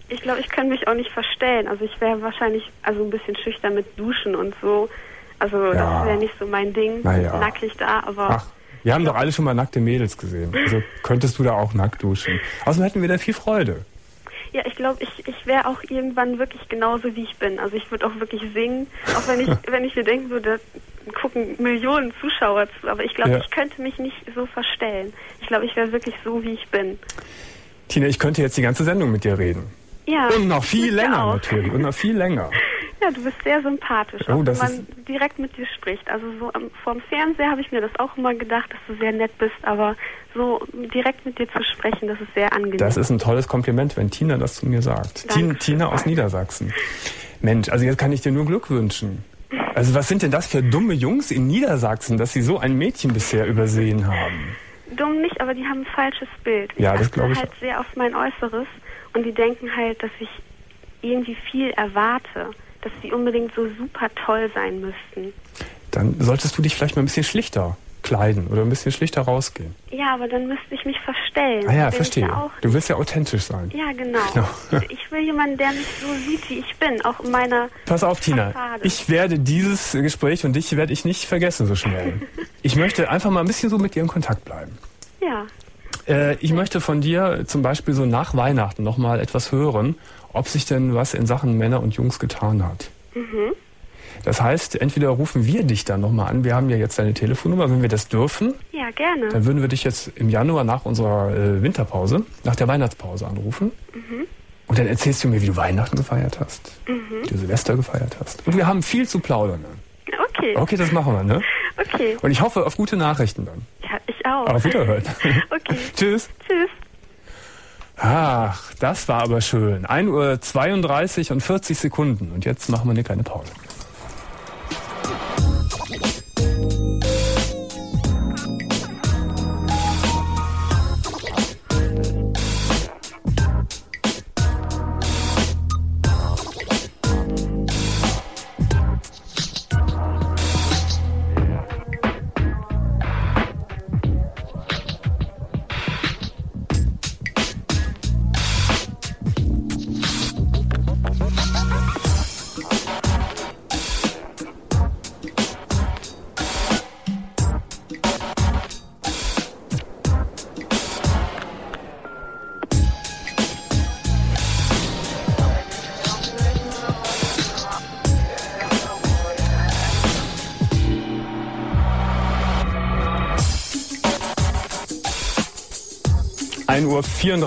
ich glaube, ich kann mich auch nicht verstellen. Also ich wäre wahrscheinlich ein bisschen schüchtern mit Duschen und so. Also das wäre nicht so mein Ding, nackig da, aber... Ach, wir haben doch alle schon mal nackte Mädels gesehen. Also könntest du da auch nackt duschen. Außerdem hätten wir da viel Freude. Ja, ich glaube, ich wäre auch irgendwann wirklich genauso, wie ich bin. Also ich würde auch wirklich singen, auch wenn ich mir denken würde, gucken Millionen Zuschauer zu. Aber ich glaube, ich könnte mich nicht so verstellen. Ich glaube, ich wäre wirklich so, wie ich bin. Tina, ich könnte jetzt die ganze Sendung mit dir reden. Ja. Und noch viel länger natürlich. Und noch viel länger. Ja, du bist sehr sympathisch, auch wenn man direkt mit dir spricht. Also so vorm Fernseher habe ich mir das auch immer gedacht, dass du sehr nett bist, aber so direkt mit dir zu sprechen, das ist sehr angenehm. Das ist ein tolles Kompliment, wenn Tina das zu mir sagt. Tina aus Niedersachsen. Mensch, also jetzt kann ich dir nur Glück wünschen. Also was sind denn das für dumme Jungs in Niedersachsen, dass sie so ein Mädchen bisher übersehen haben? Dumm nicht, aber die haben ein falsches Bild. Ja, das glaube ich. Halt sehr auf mein Äußeres und die denken halt, dass ich irgendwie viel erwarte, dass sie unbedingt so super toll sein müssten. Dann solltest du dich vielleicht mal ein bisschen schlichter kleiden oder ein bisschen schlichter rausgehen. Ja, aber dann müsste ich mich verstellen. Ah ja, verstehe. Du willst ja authentisch sein. Ja, genau. Ich will jemanden, der mich so sieht, wie ich bin, auch in meiner Pass auf, Tina. Fassade. Ich werde dieses Gespräch und dich werde ich nicht vergessen so schnell. Ich möchte einfach mal ein bisschen so mit dir in Kontakt bleiben. Ja. Ich möchte von dir zum Beispiel so nach Weihnachten nochmal etwas hören, ob sich denn was in Sachen Männer und Jungs getan hat. Mhm. Das heißt, entweder rufen wir dich dann nochmal an, wir haben ja jetzt deine Telefonnummer, wenn wir das dürfen. Ja, gerne. Dann würden wir dich jetzt im Januar nach unserer Winterpause, nach der Weihnachtspause anrufen. Mhm. Und dann erzählst du mir, wie du Weihnachten gefeiert hast, wie du Silvester gefeiert hast. Und wir haben viel zu plaudern. Okay. Okay, das machen wir, ne? Okay. Und ich hoffe auf gute Nachrichten dann. Ja, ich auch. Auf Wiederhören. Okay. Tschüss. Tschüss. Ach, das war aber schön. 1:32 und 40 Sekunden. Und jetzt machen wir eine kleine Pause. Uhr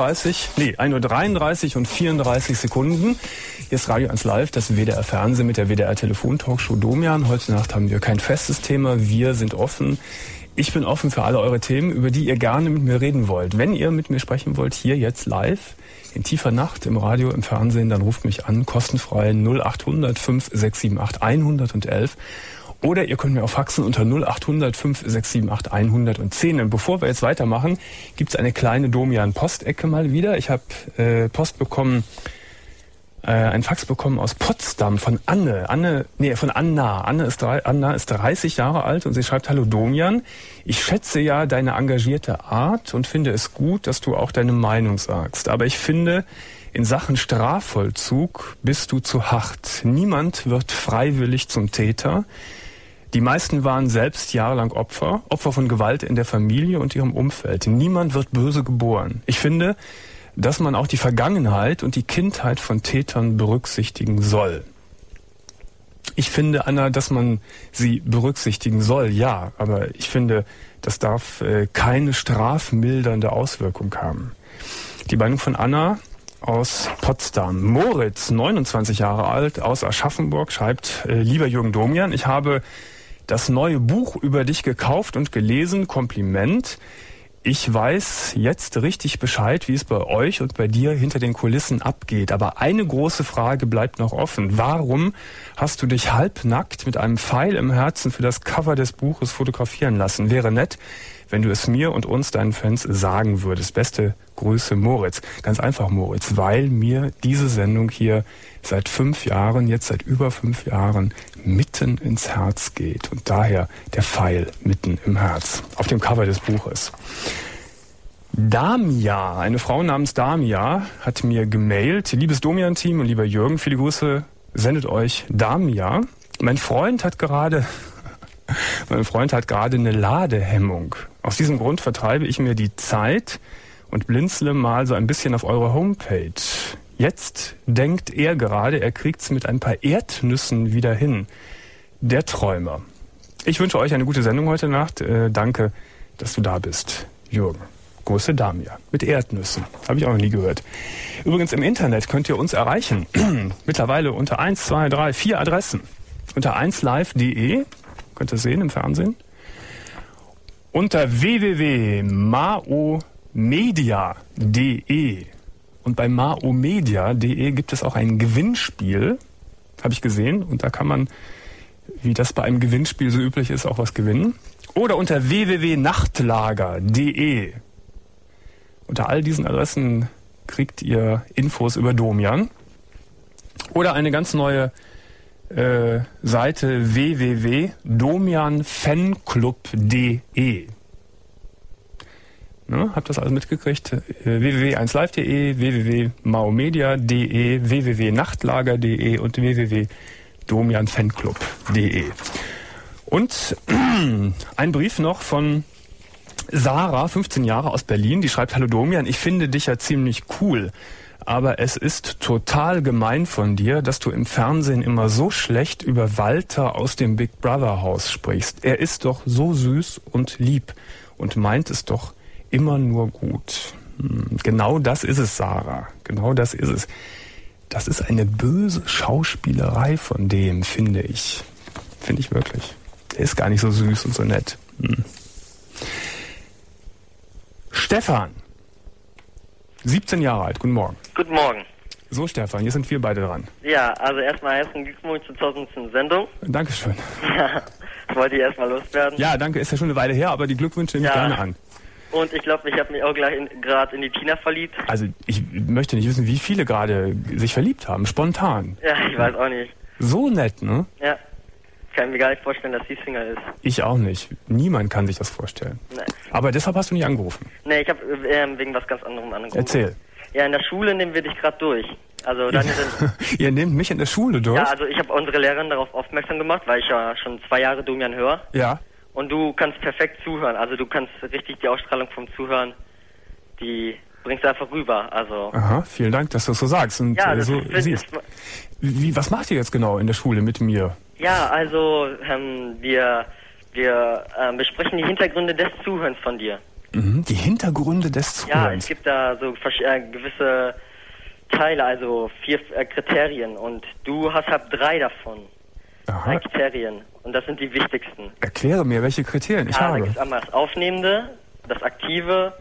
1:33 und 34 Sekunden. Hier ist Radio 1 Live, das WDR Fernsehen mit der WDR Telefontalkshow Domian. Heute Nacht haben wir kein festes Thema, wir sind offen. Ich bin offen für alle eure Themen, über die ihr gerne mit mir reden wollt. Wenn ihr mit mir sprechen wollt, hier jetzt live, in tiefer Nacht, im Radio, im Fernsehen, dann ruft mich an, kostenfrei 0800 5678 111. Oder ihr könnt mir auch faxen unter 0800 5678 110. Und bevor wir jetzt weitermachen, gibt's eine kleine Domian-Postecke mal wieder. Ich habe Post bekommen, ein Fax bekommen aus Potsdam von Anna. Anna ist 30 Jahre alt und sie schreibt: Hallo Domian, ich schätze ja deine engagierte Art und finde es gut, dass du auch deine Meinung sagst. Aber ich finde, in Sachen Strafvollzug bist du zu hart. Niemand wird freiwillig zum Täter. Die meisten waren selbst jahrelang Opfer von Gewalt in der Familie und ihrem Umfeld. Niemand wird böse geboren. Ich finde, dass man auch die Vergangenheit und die Kindheit von Tätern berücksichtigen soll. Ich finde, Anna, dass man sie berücksichtigen soll, ja, aber ich finde, das darf keine strafmildernde Auswirkung haben. Die Meinung von Anna aus Potsdam. Moritz, 29 Jahre alt, aus Aschaffenburg, schreibt: Lieber Jürgen Domian, ich habe das neue Buch über dich gekauft und gelesen. Kompliment. Ich weiß jetzt richtig Bescheid, wie es bei euch und bei dir hinter den Kulissen abgeht. Aber eine große Frage bleibt noch offen. Warum hast du dich halbnackt mit einem Pfeil im Herzen für das Cover des Buches fotografieren lassen? Wäre nett, wenn du es mir und uns, deinen Fans, sagen würdest. Beste Grüße, Moritz. Ganz einfach, Moritz, weil mir diese Sendung hier seit seit über 5 Jahren mitten ins Herz geht. Und daher der Pfeil mitten im Herz. Auf dem Cover des Buches. Damia, eine Frau namens Damia, hat mir gemailt. Liebes Domian-Team und lieber Jürgen, viele Grüße, sendet euch Damia. Mein Freund hat gerade eine Ladehemmung. Aus diesem Grund vertreibe ich mir die Zeit und blinzle mal so ein bisschen auf eure Homepage. Jetzt denkt er gerade, er kriegt's mit ein paar Erdnüssen wieder hin. Der Träumer. Ich wünsche euch eine gute Sendung heute Nacht. Danke, dass du da bist, Jürgen. Große Damia. Mit Erdnüssen. Habe ich auch noch nie gehört. Übrigens im Internet könnt ihr uns erreichen. Mittlerweile unter 1, 2, 3, 4 Adressen. Unter 1live.de. Könnt ihr sehen im Fernsehen. Unter www.maomedia.de. Und bei maomedia.de gibt es auch ein Gewinnspiel. Habe ich gesehen. Und da kann man, wie das bei einem Gewinnspiel so üblich ist, auch was gewinnen. Oder unter www.nachtlager.de. Unter all diesen Adressen kriegt ihr Infos über Domian. Oder eine ganz neue Seite www.domianfanclub.de. Ne, habt das alles mitgekriegt? www.1live.de, www.maomedia.de, www.nachtlager.de und www.domianfanclub.de. Und ein Brief noch von Sarah, 15 Jahre, aus Berlin, die schreibt: Hallo Domian, ich finde dich ja ziemlich cool, aber es ist total gemein von dir, dass du im Fernsehen immer so schlecht über Walter aus dem Big Brother Haus sprichst. Er ist doch so süß und lieb und meint es doch immer nur gut. Genau das ist es, Sarah, genau das ist es. Das ist eine böse Schauspielerei von dem, finde ich. Finde ich wirklich. Er ist gar nicht so süß und so nett. Stefan, 17 Jahre alt, guten Morgen. Guten Morgen. So Stefan, hier sind wir beide dran. Ja, also erstmal herzlichen Glückwunsch zur 1000. Sendung. Dankeschön. Ja, das wollte ich erstmal loswerden. Ja, danke, ist ja schon eine Weile her, aber die Glückwünsche nehme ich gerne an. Und ich glaube, ich habe mich auch gleich gerade in die Tina verliebt. Also ich möchte nicht wissen, wie viele gerade sich verliebt haben, spontan. Ja, ich weiß auch nicht. So nett, ne? Ja. Ich kann mir gar nicht vorstellen, dass sie Single ist. Ich auch nicht. Niemand kann sich das vorstellen. Nee. Aber deshalb hast du nicht angerufen. Nee, ich habe wegen was ganz anderem angerufen. Erzähl. Ja, in der Schule nehmen wir dich gerade durch. Also Ihr nehmt mich in der Schule durch? Ja, also ich habe unsere Lehrerin darauf aufmerksam gemacht, weil ich ja schon 2 Jahre Domian höre. Ja. Und du kannst perfekt zuhören. Also du kannst richtig die Ausstrahlung vom Zuhören, die bringst du einfach rüber. Also. Aha, vielen Dank, dass du das so sagst. Und ja, so siehst. Was macht ihr jetzt genau in der Schule mit mir? Ja, also wir besprechen die Hintergründe des Zuhörens von dir. Mhm, die Hintergründe des Zuhörens? Ja, es gibt da so gewisse Teile, also 4 Kriterien und du hast halt 3 davon. Aha. 3 Kriterien und das sind die wichtigsten. Erkläre mir, welche Kriterien ich habe. Da gibt es einmal das Aufnehmende, das Aktive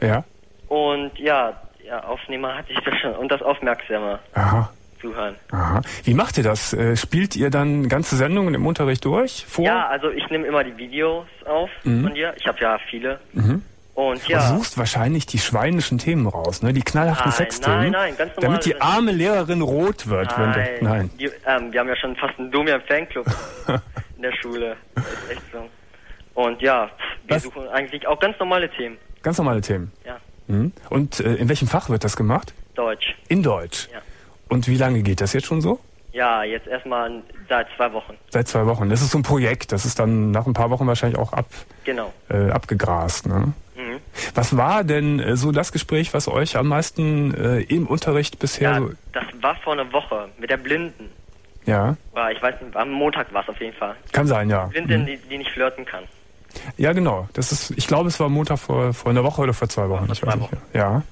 und Aufnehmer hatte ich das schon und das Aufmerksame. Aha. Zuhören. Aha. Wie macht ihr das? Spielt ihr dann ganze Sendungen im Unterricht durch? Ja, also ich nehme immer die Videos auf von dir. Ich habe ja viele. Und Du suchst wahrscheinlich die schweinischen Themen raus, ne? Die knallharten Sexthemen. Nein, ganz normal. Damit die arme Lehrerin rot wird. Nein. Wir haben ja schon fast einen Domian-Fanclub in der Schule. Das ist echt so. Und ja, wir suchen eigentlich auch ganz normale Themen. Ganz normale Themen? Ja. Und in welchem Fach wird das gemacht? Deutsch. In Deutsch? Ja. Und wie lange geht das jetzt schon so? Ja, jetzt erstmal seit 2 Wochen. Seit 2 Wochen. Das ist so ein Projekt. Das ist dann nach ein paar Wochen wahrscheinlich auch abgegrast. Ne? Was war denn so das Gespräch, was euch am meisten im Unterricht bisher... Ja, das war vor einer Woche mit der Blinden. Ja. Ich weiß nicht, am Montag war es auf jeden Fall. Kann sein, ja. Blinden, die nicht flirten kann. Ja, genau. Ich glaube, es war Montag vor einer Woche oder vor 2 Wochen. Vor 2 Wochen. Ja.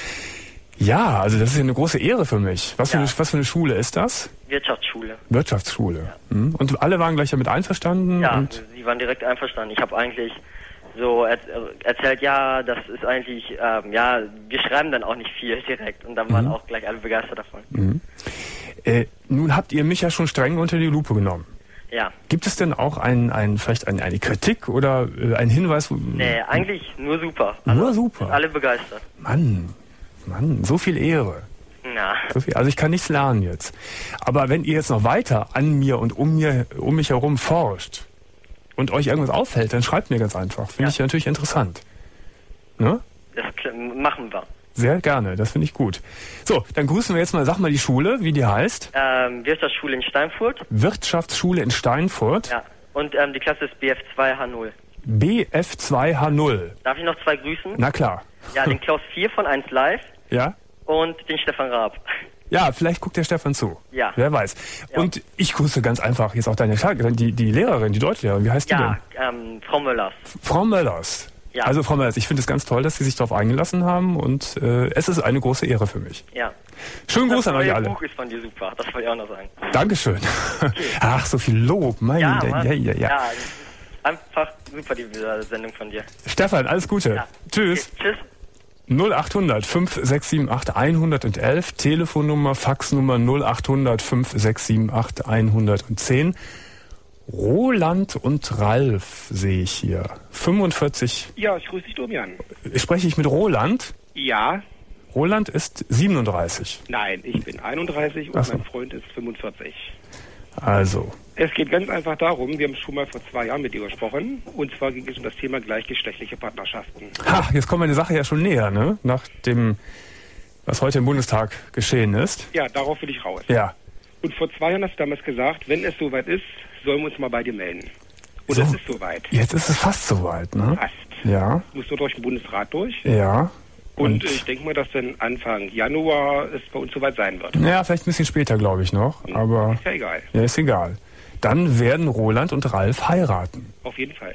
Ja, also das ist ja eine große Ehre für mich. Was für eine Schule ist das? Wirtschaftsschule. Wirtschaftsschule. Ja. Und alle waren gleich damit einverstanden? Ja, und sie waren direkt einverstanden. Ich habe eigentlich so erzählt, ja, das ist eigentlich, wir schreiben dann auch nicht viel direkt. Und dann waren auch gleich alle begeistert davon. Nun habt ihr mich ja schon streng unter die Lupe genommen. Ja. Gibt es denn auch vielleicht eine Kritik oder einen Hinweis? Nee, eigentlich nur super. Also, nur super? Alle begeistert. Mann, so viel Ehre. Na. Also ich kann nichts lernen jetzt. Aber wenn ihr jetzt noch weiter an mir und um mich herum forscht und euch irgendwas auffällt, dann schreibt mir ganz einfach. Finde ich natürlich interessant. Ne? Das machen wir. Sehr gerne, das finde ich gut. So, dann grüßen wir jetzt mal, sag mal die Schule, wie die heißt. Wirtschaftsschule in Steinfurt. Wirtschaftsschule in Steinfurt. Ja, und die Klasse ist BF2H0. BF2H0. Darf ich noch 2 grüßen? Na klar. Ja, den Klaus 4 von 1 Live. Ja. Und den Stefan Raab. Ja, vielleicht guckt der Stefan zu. Ja. Wer weiß. Ja. Und ich grüße ganz einfach jetzt auch die Lehrerin, die Deutschlehrerin. Wie heißt die denn? Ja, Frau Möllers. Frau Möllers. Ja. Also Frau Möllers, ich finde es ganz toll, dass Sie sich darauf eingelassen haben und es ist eine große Ehre für mich. Ja. Schönen Gruß an euch alle. Das Buch ist von dir super, das wollte ich auch noch sagen. Dankeschön. Okay. Ach, so viel Lob. Ja, einfach super, die Sendung von dir. Stefan, alles Gute. Ja. Tschüss. Okay, tschüss. 0800 5678 111, Telefonnummer, Faxnummer 0800 5678 110. Roland und Ralf sehe ich hier. 45. Ja, ich grüße dich, Domian. Spreche ich mit Roland? Ja. Roland ist 37. Nein, ich bin 31 und mein Freund ist 45. Also. Es geht ganz einfach darum, wir haben schon mal vor 2 Jahren mit dir gesprochen, und zwar ging es um das Thema gleichgeschlechtliche Partnerschaften. Ha, jetzt kommen wir der Sache ja schon näher, ne? Nach dem, was heute im Bundestag geschehen ist. Ja, darauf will ich raus. Ja. Und vor 2 Jahren hast du damals gesagt, wenn es soweit ist, sollen wir uns mal bei dir melden. Und es ist soweit. Jetzt ist es fast soweit, ne? Fast. Ja. Musst du durch den Bundesrat durch? Ja. Und ich denke mal, dass dann Anfang Januar es bei uns soweit sein wird. Ja, vielleicht ein bisschen später, glaube ich noch. Aber ist ja egal. Ja, ist egal. Dann werden Roland und Ralf heiraten. Auf jeden Fall.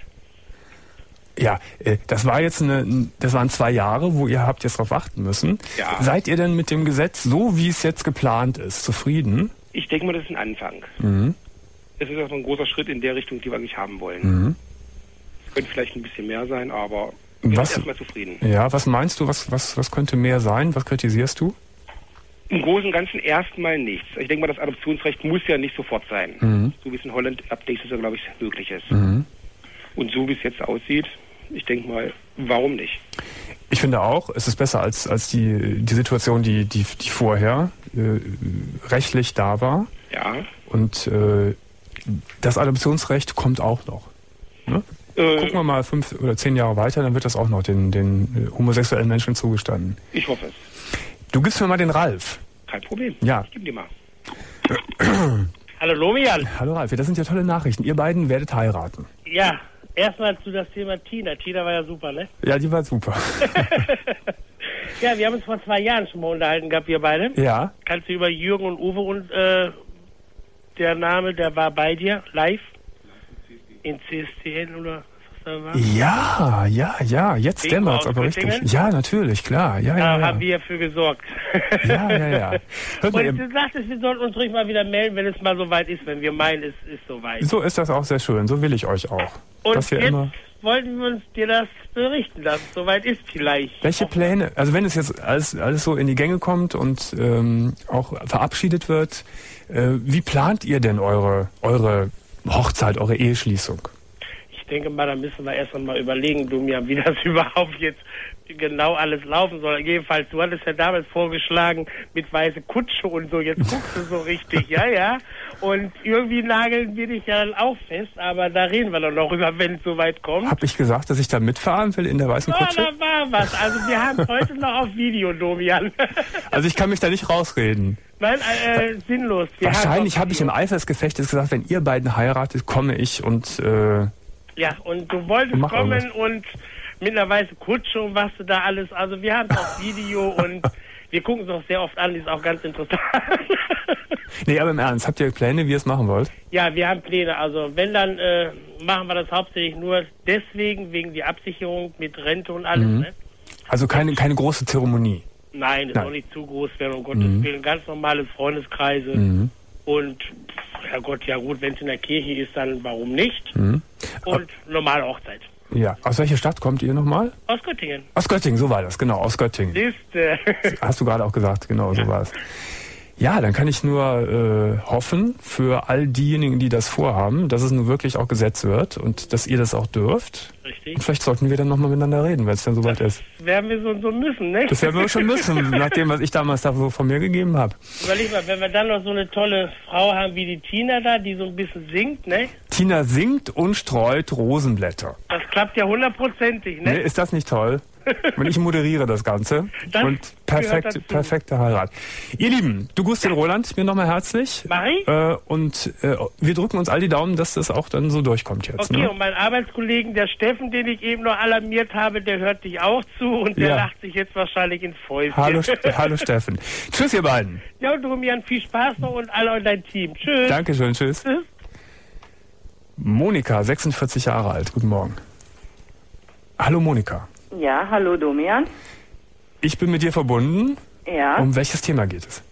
Ja, das waren 2 Jahre, wo ihr habt jetzt drauf achten müssen. Ja. Seid ihr denn mit dem Gesetz, so wie es jetzt geplant ist, zufrieden? Ich denke mal, das ist ein Anfang. Mhm. Es ist auch ein großer Schritt in der Richtung, die wir eigentlich haben wollen. Mhm. Könnte vielleicht ein bisschen mehr sein, aber wir sind erstmal zufrieden. Ja, was meinst du, was könnte mehr sein? Was kritisierst du? Im Großen und Ganzen erstmal nichts. Ich denke mal, das Adoptionsrecht muss ja nicht sofort sein. Mhm. So wie es in Holland ab nächstes Jahr, glaube ich, möglich ist. Mhm. Und so wie es jetzt aussieht, ich denke mal, warum nicht? Ich finde auch, es ist besser als die Situation, die vorher rechtlich da war. Ja. Und das Adoptionsrecht kommt auch noch. Ne? Gucken wir mal 5 oder 10 Jahre weiter, dann wird das auch noch den homosexuellen Menschen zugestanden. Ich hoffe es. Du gibst mir mal den Ralf. Kein Problem. Ja. Ich gebe dir mal. Hallo Domian. Hallo Ralf, das sind ja tolle Nachrichten. Ihr beiden werdet heiraten. Ja, erstmal zu das Thema Tina. Tina war ja super, ne? Ja, die war super. Ja, wir haben uns vor 2 Jahren schon mal unterhalten gehabt, wir beide. Ja. Kannst du über Jürgen und Uwe und der Name, der war bei dir live in CSTN oder was da war? Ja, jetzt dämmert es aber richtig. Ja, natürlich, klar. Ja, haben wir für gesorgt. Ja. Und du sagtest, wir sollten uns ruhig mal wieder melden, wenn es mal soweit ist, wenn wir meinen, es ist soweit. So ist das auch sehr schön, so will ich euch auch. Und jetzt wollten wir uns dir das berichten, dass es soweit ist vielleicht. Welche Pläne, also wenn es jetzt alles so in die Gänge kommt und auch verabschiedet wird, wie plant ihr denn eure Hochzeit, eure Eheschließung? Ich denke mal, da müssen wir erst einmal überlegen, Domian, wie das überhaupt jetzt genau alles laufen soll. Jedenfalls, du hattest ja damals vorgeschlagen mit weiße Kutsche und so, jetzt guckst du so richtig, ja. Und irgendwie nageln wir dich ja dann auch fest, aber da reden wir doch noch über, wenn es soweit kommt. Hab ich gesagt, dass ich da mitfahren will in der weißen Kutsche? Ja, da war was. Also wir haben es heute noch auf Video, Domian. Also ich kann mich da nicht rausreden. Nein, sinnlos. Wahrscheinlich habe ich im Eifer des Gefechtes gesagt, wenn ihr beiden heiratet, komme ich und ja, und du wolltest kommen und mit einer weißen Kutsche und was du da alles. Also wir haben es auf Video und wir gucken es auch sehr oft an, ist auch ganz interessant. Nee, aber im Ernst, habt ihr Pläne, wie ihr es machen wollt? Ja, wir haben Pläne. Also wenn, dann machen wir das hauptsächlich nur deswegen, wegen die Absicherung mit Rente und alles. Ne? Also keine große Zeremonie? Nein, das ist auch nicht zu groß werden, um Gottes Willen. Ganz normale Freundeskreise. Und, Herrgott, ja gut, wenn es in der Kirche ist, dann warum nicht? Und normale Hochzeit. Ja, aus welcher Stadt kommt ihr nochmal? Aus Göttingen. Aus Göttingen, so war das, genau, aus Göttingen. Hast du gerade auch gesagt, genau, so war es. Ja, dann kann ich nur hoffen für all diejenigen, die das vorhaben, dass es nun wirklich auch Gesetz wird und dass ihr das auch dürft. Richtig. Und vielleicht sollten wir dann nochmal miteinander reden, wenn es dann soweit ist. Werden wir so müssen, ne? Das werden wir schon müssen, nach dem, was ich damals da so von mir gegeben habe. Überleg mal, wenn wir dann noch so eine tolle Frau haben wie die Tina da, die so ein bisschen singt, ne? Tina singt und streut Rosenblätter. Das klappt ja 100%, ne? Nee, ist das nicht toll? Und ich moderiere das Ganze. Das und perfekte Heirat. Ihr Lieben, du grüßt den Roland, mir nochmal herzlich. Mach ich? Und wir drücken uns all die Daumen, dass das auch dann so durchkommt jetzt. Okay, ne? und mein Arbeitskollegen, der Steffen, den ich eben noch alarmiert habe, der hört dich auch zu und der lacht sich jetzt wahrscheinlich ins Fäustchen. Hallo Steffen. Tschüss, ihr beiden. Ja, und Domian, viel Spaß noch und alle und dein Team. Tschüss. Dankeschön, tschüss. Monika, 46 Jahre alt. Guten Morgen. Hallo Monika. Ja, hallo Domian. Ich bin mit dir verbunden. Ja. Um welches Thema geht es?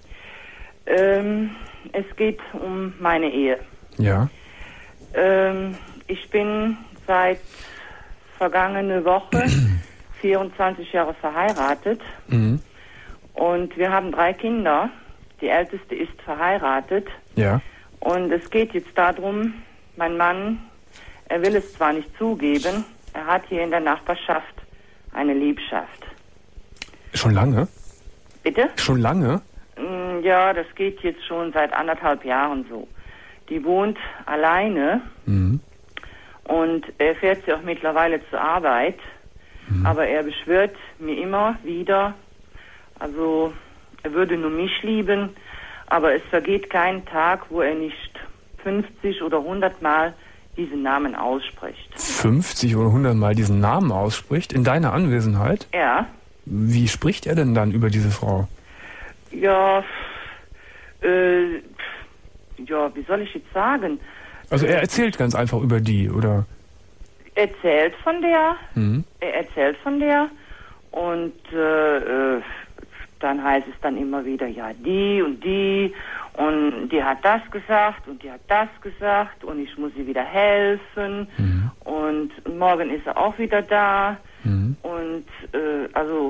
Es geht um meine Ehe. Ja. Ich bin seit vergangene Woche 24 Jahre verheiratet. Mhm. Und wir haben 3 Kinder. Die älteste ist verheiratet. Ja. Und es geht jetzt darum, mein Mann, er will es zwar nicht zugeben, er hat hier in der Nachbarschaft eine Liebschaft. Schon lange? Bitte? Schon lange? Ja, das geht jetzt schon seit 1,5 Jahren so. Die wohnt alleine und er fährt sie auch mittlerweile zur Arbeit, aber er beschwört mir immer wieder, also er würde nur mich lieben, aber es vergeht kein Tag, wo er nicht 50 oder 100 Mal diesen Namen ausspricht. 50 oder 100 Mal diesen Namen ausspricht? In deiner Anwesenheit? Ja. Wie spricht er denn dann über diese Frau? Ja, wie soll ich jetzt sagen? Also er erzählt ganz einfach über die, oder? Er erzählt von der und dann heißt es dann immer wieder, ja, die und die hat das gesagt und die hat das gesagt und ich muss ihr wieder helfen und morgen ist er auch wieder da und also...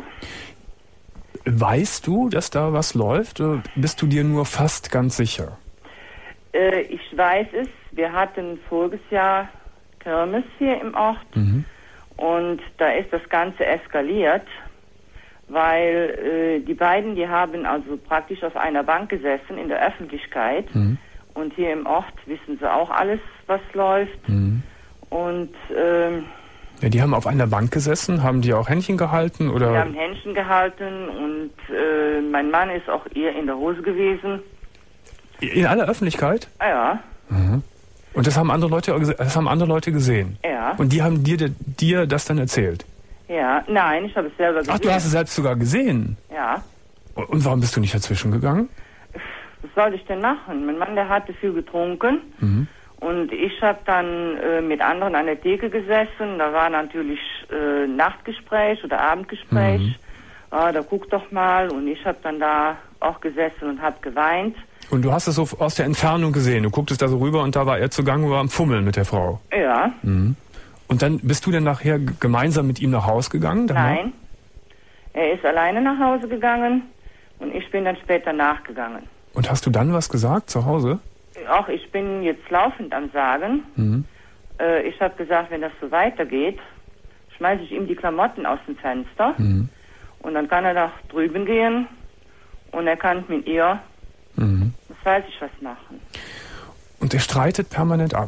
Weißt du, dass da was läuft, oder bist du dir nur fast ganz sicher? Ich weiß es. Wir hatten voriges Jahr Kirmes hier im Ort und da ist das Ganze eskaliert, weil die beiden, die haben also praktisch auf einer Bank gesessen in der Öffentlichkeit und hier im Ort wissen sie auch alles, was läuft und ja, die haben auf einer Bank gesessen, haben die auch Händchen gehalten, oder? Die haben Händchen gehalten und mein Mann ist auch eher in der Hose gewesen. In aller Öffentlichkeit? Ja. Und das haben andere Leute gesehen? Ja. Und die haben dir das dann erzählt? Ja, nein, ich habe es selber gesehen. Ach, du hast es selbst sogar gesehen? Ja. Und warum bist du nicht dazwischen gegangen? Was soll ich denn machen? Mein Mann, der hatte viel getrunken. Und ich habe dann mit anderen an der Theke gesessen. Da war natürlich Nachtgespräch oder Abendgespräch. Da guck doch mal. Und ich habe dann da auch gesessen und habe geweint. Und du hast es so aus der Entfernung gesehen. Du gucktest da so rüber und da war er zugange und war am Fummeln mit der Frau. Ja. Und dann bist du dann nachher gemeinsam mit ihm nach Hause gegangen? Nein. Er ist alleine nach Hause gegangen und ich bin dann später nachgegangen. Und hast du dann was gesagt zu Hause? Ach, ich bin jetzt laufend am Sagen. Ich habe gesagt, wenn das so weitergeht, schmeiße ich ihm die Klamotten aus dem Fenster und dann kann er nach drüben gehen und er kann mit ihr, das weiß ich, was machen. Und er streitet permanent ab?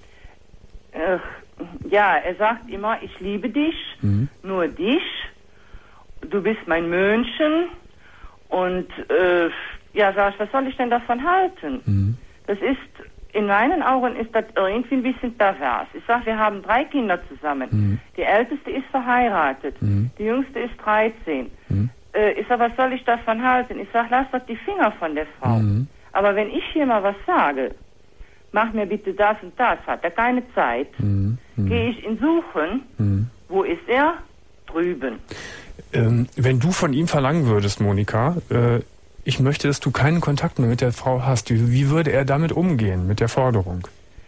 Ja, er sagt immer, ich liebe dich, nur dich, du bist mein Möhnchen und ja, sag ich, was soll ich denn davon halten? Das ist, in meinen Augen ist das irgendwie ein bisschen pervers. Ich sag, wir haben 3 Kinder zusammen. Die älteste ist verheiratet, die jüngste ist 13. Ich sag, was soll ich davon halten? Ich sag, lass doch die Finger von der Frau. Aber wenn ich hier mal was sage, mach mir bitte das und das, hat er keine Zeit, gehe ich ihn suchen, wo ist er? Drüben. Wenn du von ihm verlangen würdest, Monika, ich möchte, dass du keinen Kontakt mehr mit der Frau hast, wie würde er damit umgehen, mit der Forderung?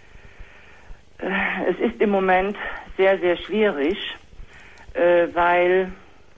Es ist im Moment sehr, sehr schwierig, weil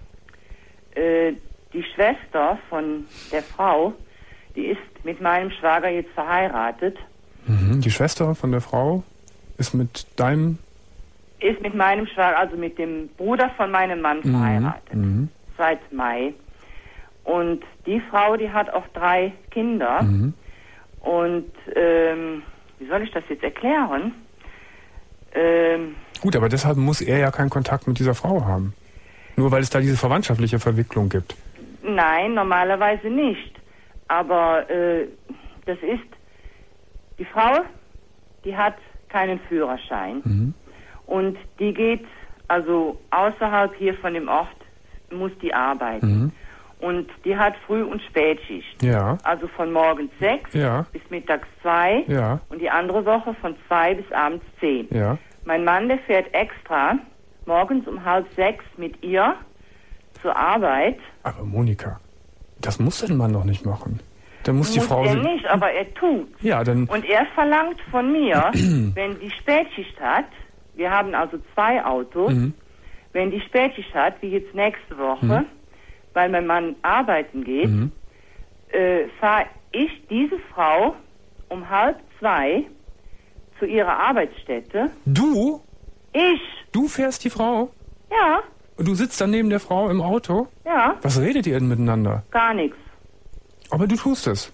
die Schwester von der Frau, die ist mit meinem Schwager jetzt verheiratet. Die Schwester von der Frau ist mit deinem... Ist mit meinem Schwager, also mit dem Bruder von meinem Mann verheiratet. Seit Mai. Und die Frau, die hat auch 3 Kinder. Und wie soll ich das jetzt erklären? Gut, aber deshalb muss er ja keinen Kontakt mit dieser Frau haben. Nur weil es da diese verwandtschaftliche Verwicklung gibt. Nein, normalerweise nicht. Aber das ist, die Frau, die hat keinen Führerschein. Und die geht also außerhalb hier von dem Ort, muss die arbeiten. Und die hat Früh- und Spätschicht. Ja. Also von morgens 6 bis mittags 2 und die andere Woche von 2 bis abends 10. Ja. Mein Mann, der fährt extra morgens um 5:30 mit ihr zur Arbeit. Aber Monika, das muss der Mann doch nicht machen. Dann muss die Frau... Er nicht, aber er tut. Ja, dann... Und er verlangt von mir, wenn die Spätschicht hat, wir haben also 2 Autos, wenn die Spätschicht hat, wie jetzt nächste Woche, weil mein Mann arbeiten geht, fahre ich diese Frau um 1:30 zu ihrer Arbeitsstätte. Du? Ich. Du fährst die Frau? Ja. Und du sitzt dann neben der Frau im Auto? Ja. Was redet ihr denn miteinander? Gar nichts. Aber du tust es?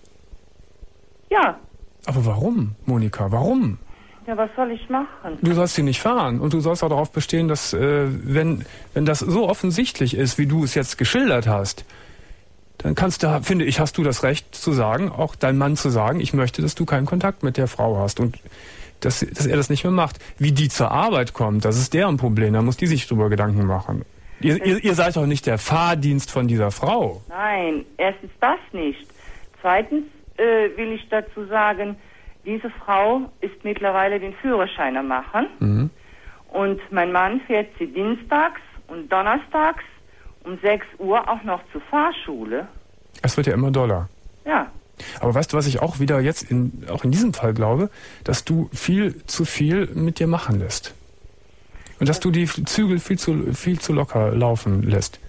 Ja. Aber warum, Monika? Warum? Ja, was soll ich machen? Du sollst sie nicht fahren und du sollst auch darauf bestehen, dass wenn das so offensichtlich ist, wie du es jetzt geschildert hast, dann finde ich, hast du das Recht zu sagen, auch deinem Mann zu sagen, ich möchte, dass du keinen Kontakt mit der Frau hast und dass er das nicht mehr macht. Wie die zur Arbeit kommt, das ist deren Problem, da muss die sich drüber Gedanken machen. Ihr seid doch nicht der Fahrdienst von dieser Frau. Nein, erstens das nicht. Zweitens will ich dazu sagen, diese Frau ist mittlerweile den Führerschein am Machen. Und mein Mann fährt sie dienstags und donnerstags um 6 Uhr auch noch zur Fahrschule. Es wird ja immer doller. Ja. Aber weißt du, was ich auch wieder jetzt auch in diesem Fall glaube? Dass du viel zu viel mit dir machen lässt. Und dass du die Zügel viel zu locker laufen lässt.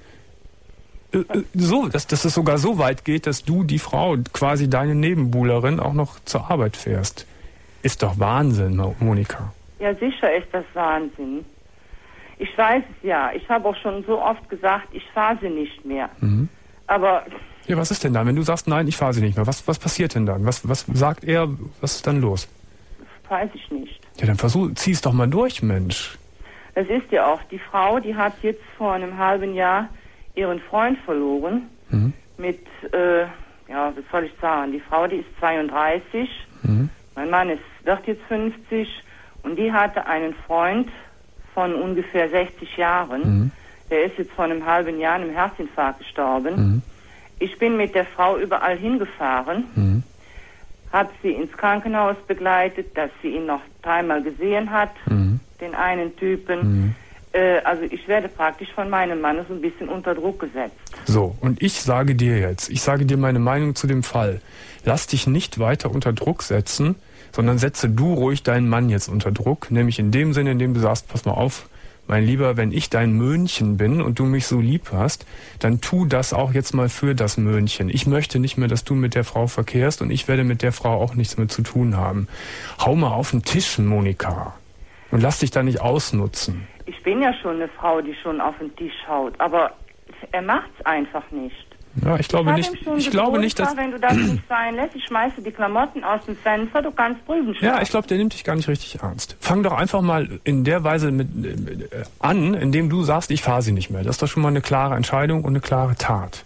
Dass es sogar so weit geht, dass du die Frau, quasi deine Nebenbuhlerin, auch noch zur Arbeit fährst. Ist doch Wahnsinn, Monika. Ja, sicher ist das Wahnsinn. Ich weiß es ja. Ich habe auch schon so oft gesagt, ich fahre sie nicht mehr. Aber... Ja, was ist denn dann, wenn du sagst, nein, ich fahre sie nicht mehr? Was passiert denn dann? Was sagt er? Was ist dann los? Das weiß ich nicht. Ja, dann zieh's doch mal durch, Mensch. Das ist ja auch. Die Frau, die hat jetzt vor einem halben Jahr ihren Freund verloren. Mit, was soll ich sagen? Die Frau, die ist 32. Mein Mann wird jetzt 50. Und die hatte einen Freund von ungefähr 60 Jahren. Der ist jetzt vor einem halben Jahr an einem Herzinfarkt gestorben. Ich bin mit der Frau überall hingefahren, habe sie ins Krankenhaus begleitet, dass sie ihn noch 3-mal gesehen hat, den einen Typen. Also ich werde praktisch von meinem Mann so ein bisschen unter Druck gesetzt. So, und ich sage dir meine Meinung zu dem Fall. Lass dich nicht weiter unter Druck setzen, sondern setze du ruhig deinen Mann jetzt unter Druck, nämlich in dem Sinne, in dem du sagst, pass mal auf, mein Lieber, wenn ich dein Möhnchen bin und du mich so lieb hast, dann tu das auch jetzt mal für das Möhnchen. Ich möchte nicht mehr, dass du mit der Frau verkehrst und ich werde mit der Frau auch nichts mehr zu tun haben. Hau mal auf den Tisch, Monika. Und lass dich da nicht ausnutzen. Ich bin ja schon eine Frau, die schon auf den Tisch haut, aber er macht's einfach nicht. Ja, ich glaube nicht, dass... Wenn du das nicht sein lässt, ich schmeiße die Klamotten aus dem Fenster, du kannst drüben schlafen. Ja, ich glaube, der nimmt dich gar nicht richtig ernst. Fang doch einfach mal in der Weise an, indem du sagst, ich fahre sie nicht mehr. Das ist doch schon mal eine klare Entscheidung und eine klare Tat.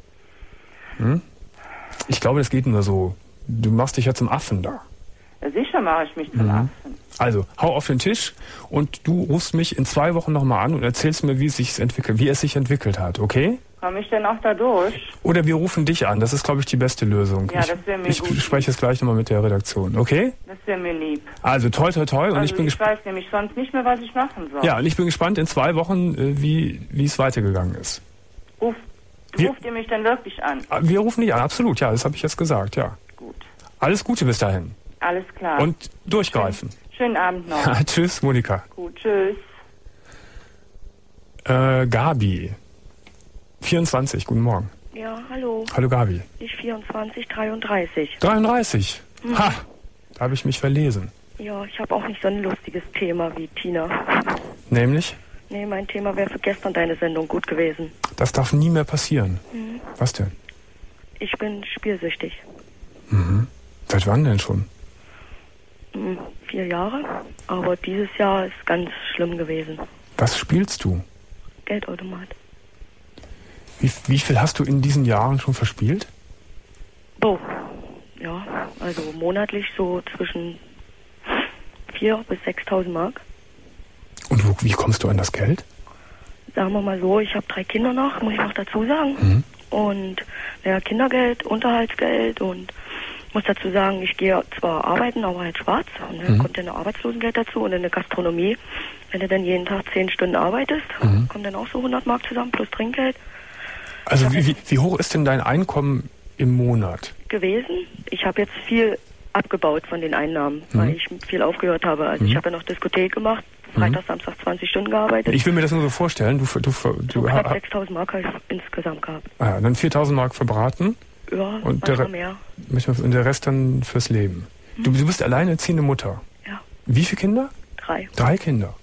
Ich glaube, das geht nur so. Du machst dich ja zum Affen da. Ja, sicher mache ich mich zum Affen. Also, hau auf den Tisch und du rufst mich in 2 Wochen nochmal an und erzählst mir, wie es sich entwickelt hat, okay? Komme ich denn auch da durch? Oder wir rufen dich an, das ist, glaube ich, die beste Lösung. Ja, das wäre mir gut. Ich spreche jetzt gleich nochmal mit der Redaktion, okay? Das wäre mir lieb. Also, toi, toi, toi. Und ich weiß nämlich sonst nicht mehr, was ich machen soll. Ja, und ich bin gespannt in 2 Wochen, wie es weitergegangen ist. Ruft ihr mich dann wirklich an? Wir rufen dich an, absolut, ja, das habe ich jetzt gesagt, ja. Gut. Alles Gute bis dahin. Alles klar. Und durchgreifen. Schönen Abend noch. Tschüss, Monika. Gut, tschüss. Gabi. 24, guten Morgen. Ja, hallo. Hallo, Gabi. Ich 24, 33. 33? Ha, da habe ich mich verlesen. Ja, ich habe auch nicht so ein lustiges Thema wie Tina. Nämlich? Nee, mein Thema wäre für gestern deine Sendung gut gewesen. Das darf nie mehr passieren. Was denn? Ich bin spielsüchtig. Seit wann denn schon? 4 Jahre, aber dieses Jahr ist ganz schlimm gewesen. Was spielst du? Geldautomat. Wie viel hast du in diesen Jahren schon verspielt? Oh, ja, also monatlich so zwischen 4.000 bis 6.000 Mark. Und wie kommst du an das Geld? Sagen wir mal so, ich habe 3 Kinder noch, muss ich noch dazu sagen. Und Kindergeld, Unterhaltsgeld und muss dazu sagen, ich gehe zwar arbeiten, aber halt schwarz. Und dann kommt dann ein Arbeitslosengeld dazu und in der Gastronomie, wenn du dann jeden Tag 10 Stunden arbeitest, kommt dann auch so 100 Mark zusammen plus Trinkgeld. Also wie hoch ist denn dein Einkommen im Monat? Gewesen. Ich habe jetzt viel abgebaut von den Einnahmen, weil ich viel aufgehört habe. Also ich habe ja noch Diskothek gemacht, Freitag, Samstag 20 Stunden gearbeitet. Ich will mir das nur so vorstellen. Du knapp 6.000 Mark habe ich insgesamt gehabt. Ah, dann 4.000 Mark verbraten. Ja, und mehr. Und der Rest dann fürs Leben. Du bist alleinerziehende Mutter. Ja. Wie viele Kinder? 3. 3 Kinder.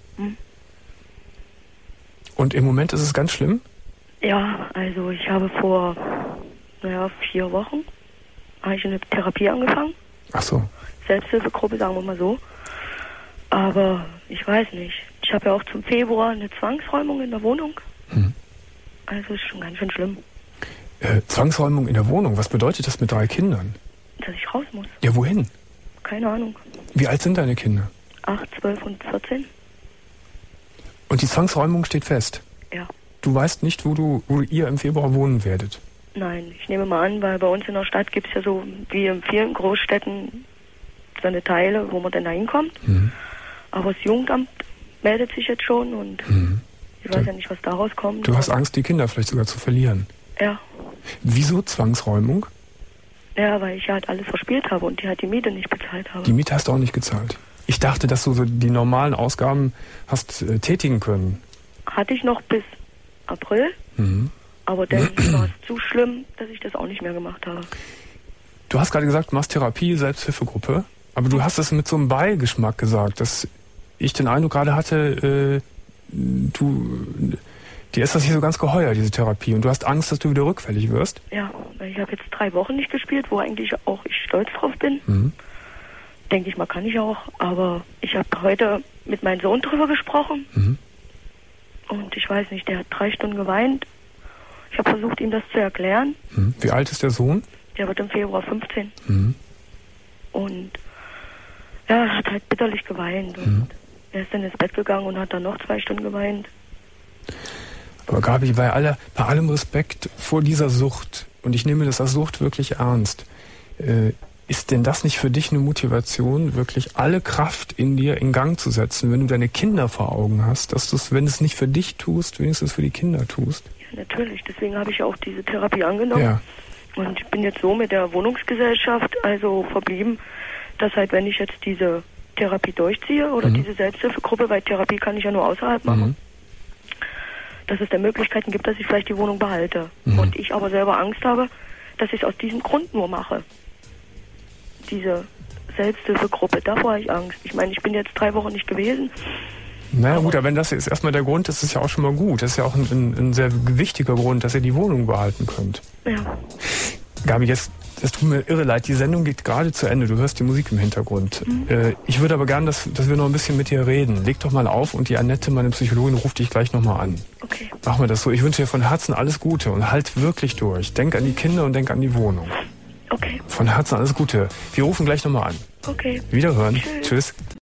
Und im Moment ist es ganz schlimm? Ja, also ich habe vor 4 Wochen habe ich eine Therapie angefangen. Ach so. Selbsthilfegruppe, sagen wir mal so. Aber ich weiß nicht. Ich habe ja auch zum Februar eine Zwangsräumung in der Wohnung. Also ist schon ganz schön schlimm. Zwangsräumung in der Wohnung, was bedeutet das mit 3 Kindern? Dass ich raus muss. Ja, wohin? Keine Ahnung. Wie alt sind deine Kinder? 8, 12 und 14. Und die Zwangsräumung steht fest? Ja. Du weißt nicht, wo ihr im Februar wohnen werdet? Nein, ich nehme mal an, weil bei uns in der Stadt gibt es ja so, wie in vielen Großstädten, so eine Teile, wo man dann da hinkommt. Aber das Jugendamt meldet sich jetzt schon und ich weiß ja nicht, was daraus kommt. Du hast Angst, die Kinder vielleicht sogar zu verlieren? Ja. Wieso Zwangsräumung? Ja, weil ich ja halt alles verspielt habe und die halt die Miete nicht bezahlt habe. Die Miete hast du auch nicht gezahlt? Ich dachte, dass du so die normalen Ausgaben hast tätigen können. Hatte ich noch bis April, aber dann war es zu schlimm, dass ich das auch nicht mehr gemacht habe. Du hast gerade gesagt, du machst Therapie, Selbsthilfegruppe, aber du hast es mit so einem Beigeschmack gesagt, dass ich den Eindruck gerade hatte, dir ist das hier so ganz geheuer, diese Therapie, und du hast Angst, dass du wieder rückfällig wirst? Ja, weil ich habe jetzt 3 Wochen nicht gespielt, wo eigentlich auch ich stolz drauf bin. Denke ich mal, kann ich auch, aber ich habe heute mit meinem Sohn drüber gesprochen und ich weiß nicht, der hat 3 Stunden geweint. Ich habe versucht, ihm das zu erklären. Wie alt ist der Sohn? Der wird im Februar 15. Und ja, er hat halt bitterlich geweint und er ist dann ins Bett gegangen und hat dann noch 2 Stunden geweint. Aber Gabi, bei allem Respekt vor dieser Sucht, und ich nehme das als Sucht wirklich ernst, ist denn das nicht für dich eine Motivation, wirklich alle Kraft in dir in Gang zu setzen, wenn du deine Kinder vor Augen hast, dass du es, wenn du es nicht für dich tust, wenigstens für die Kinder tust? Ja, natürlich. Deswegen habe ich ja auch diese Therapie angenommen. Ja. Und ich bin jetzt so mit der Wohnungsgesellschaft also verblieben, dass halt, wenn ich jetzt diese Therapie durchziehe oder diese Selbsthilfegruppe, weil Therapie kann ich ja nur außerhalb machen, dass es da Möglichkeiten gibt, dass ich vielleicht die Wohnung behalte. Und ich aber selber Angst habe, dass ich es aus diesem Grund nur mache. Diese Selbsthilfegruppe, davor habe ich Angst. Ich meine, ich bin jetzt 3 Wochen nicht gewesen. Naja gut, aber wenn das jetzt erstmal der Grund ist, ist ja auch schon mal gut. Das ist ja auch ein sehr wichtiger Grund, dass ihr die Wohnung behalten könnt. Ja. Gabi, das tut mir irre leid. Die Sendung geht gerade zu Ende. Du hörst die Musik im Hintergrund. Ich würde aber gern, dass wir noch ein bisschen mit dir reden. Leg doch mal auf und die Annette, meine Psychologin, ruft dich gleich nochmal an. Okay. Machen wir das so. Ich wünsche dir von Herzen alles Gute und halt wirklich durch. Denk an die Kinder und denk an die Wohnung. Okay. Von Herzen alles Gute. Wir rufen gleich nochmal an. Okay. Wiederhören. Tschüss.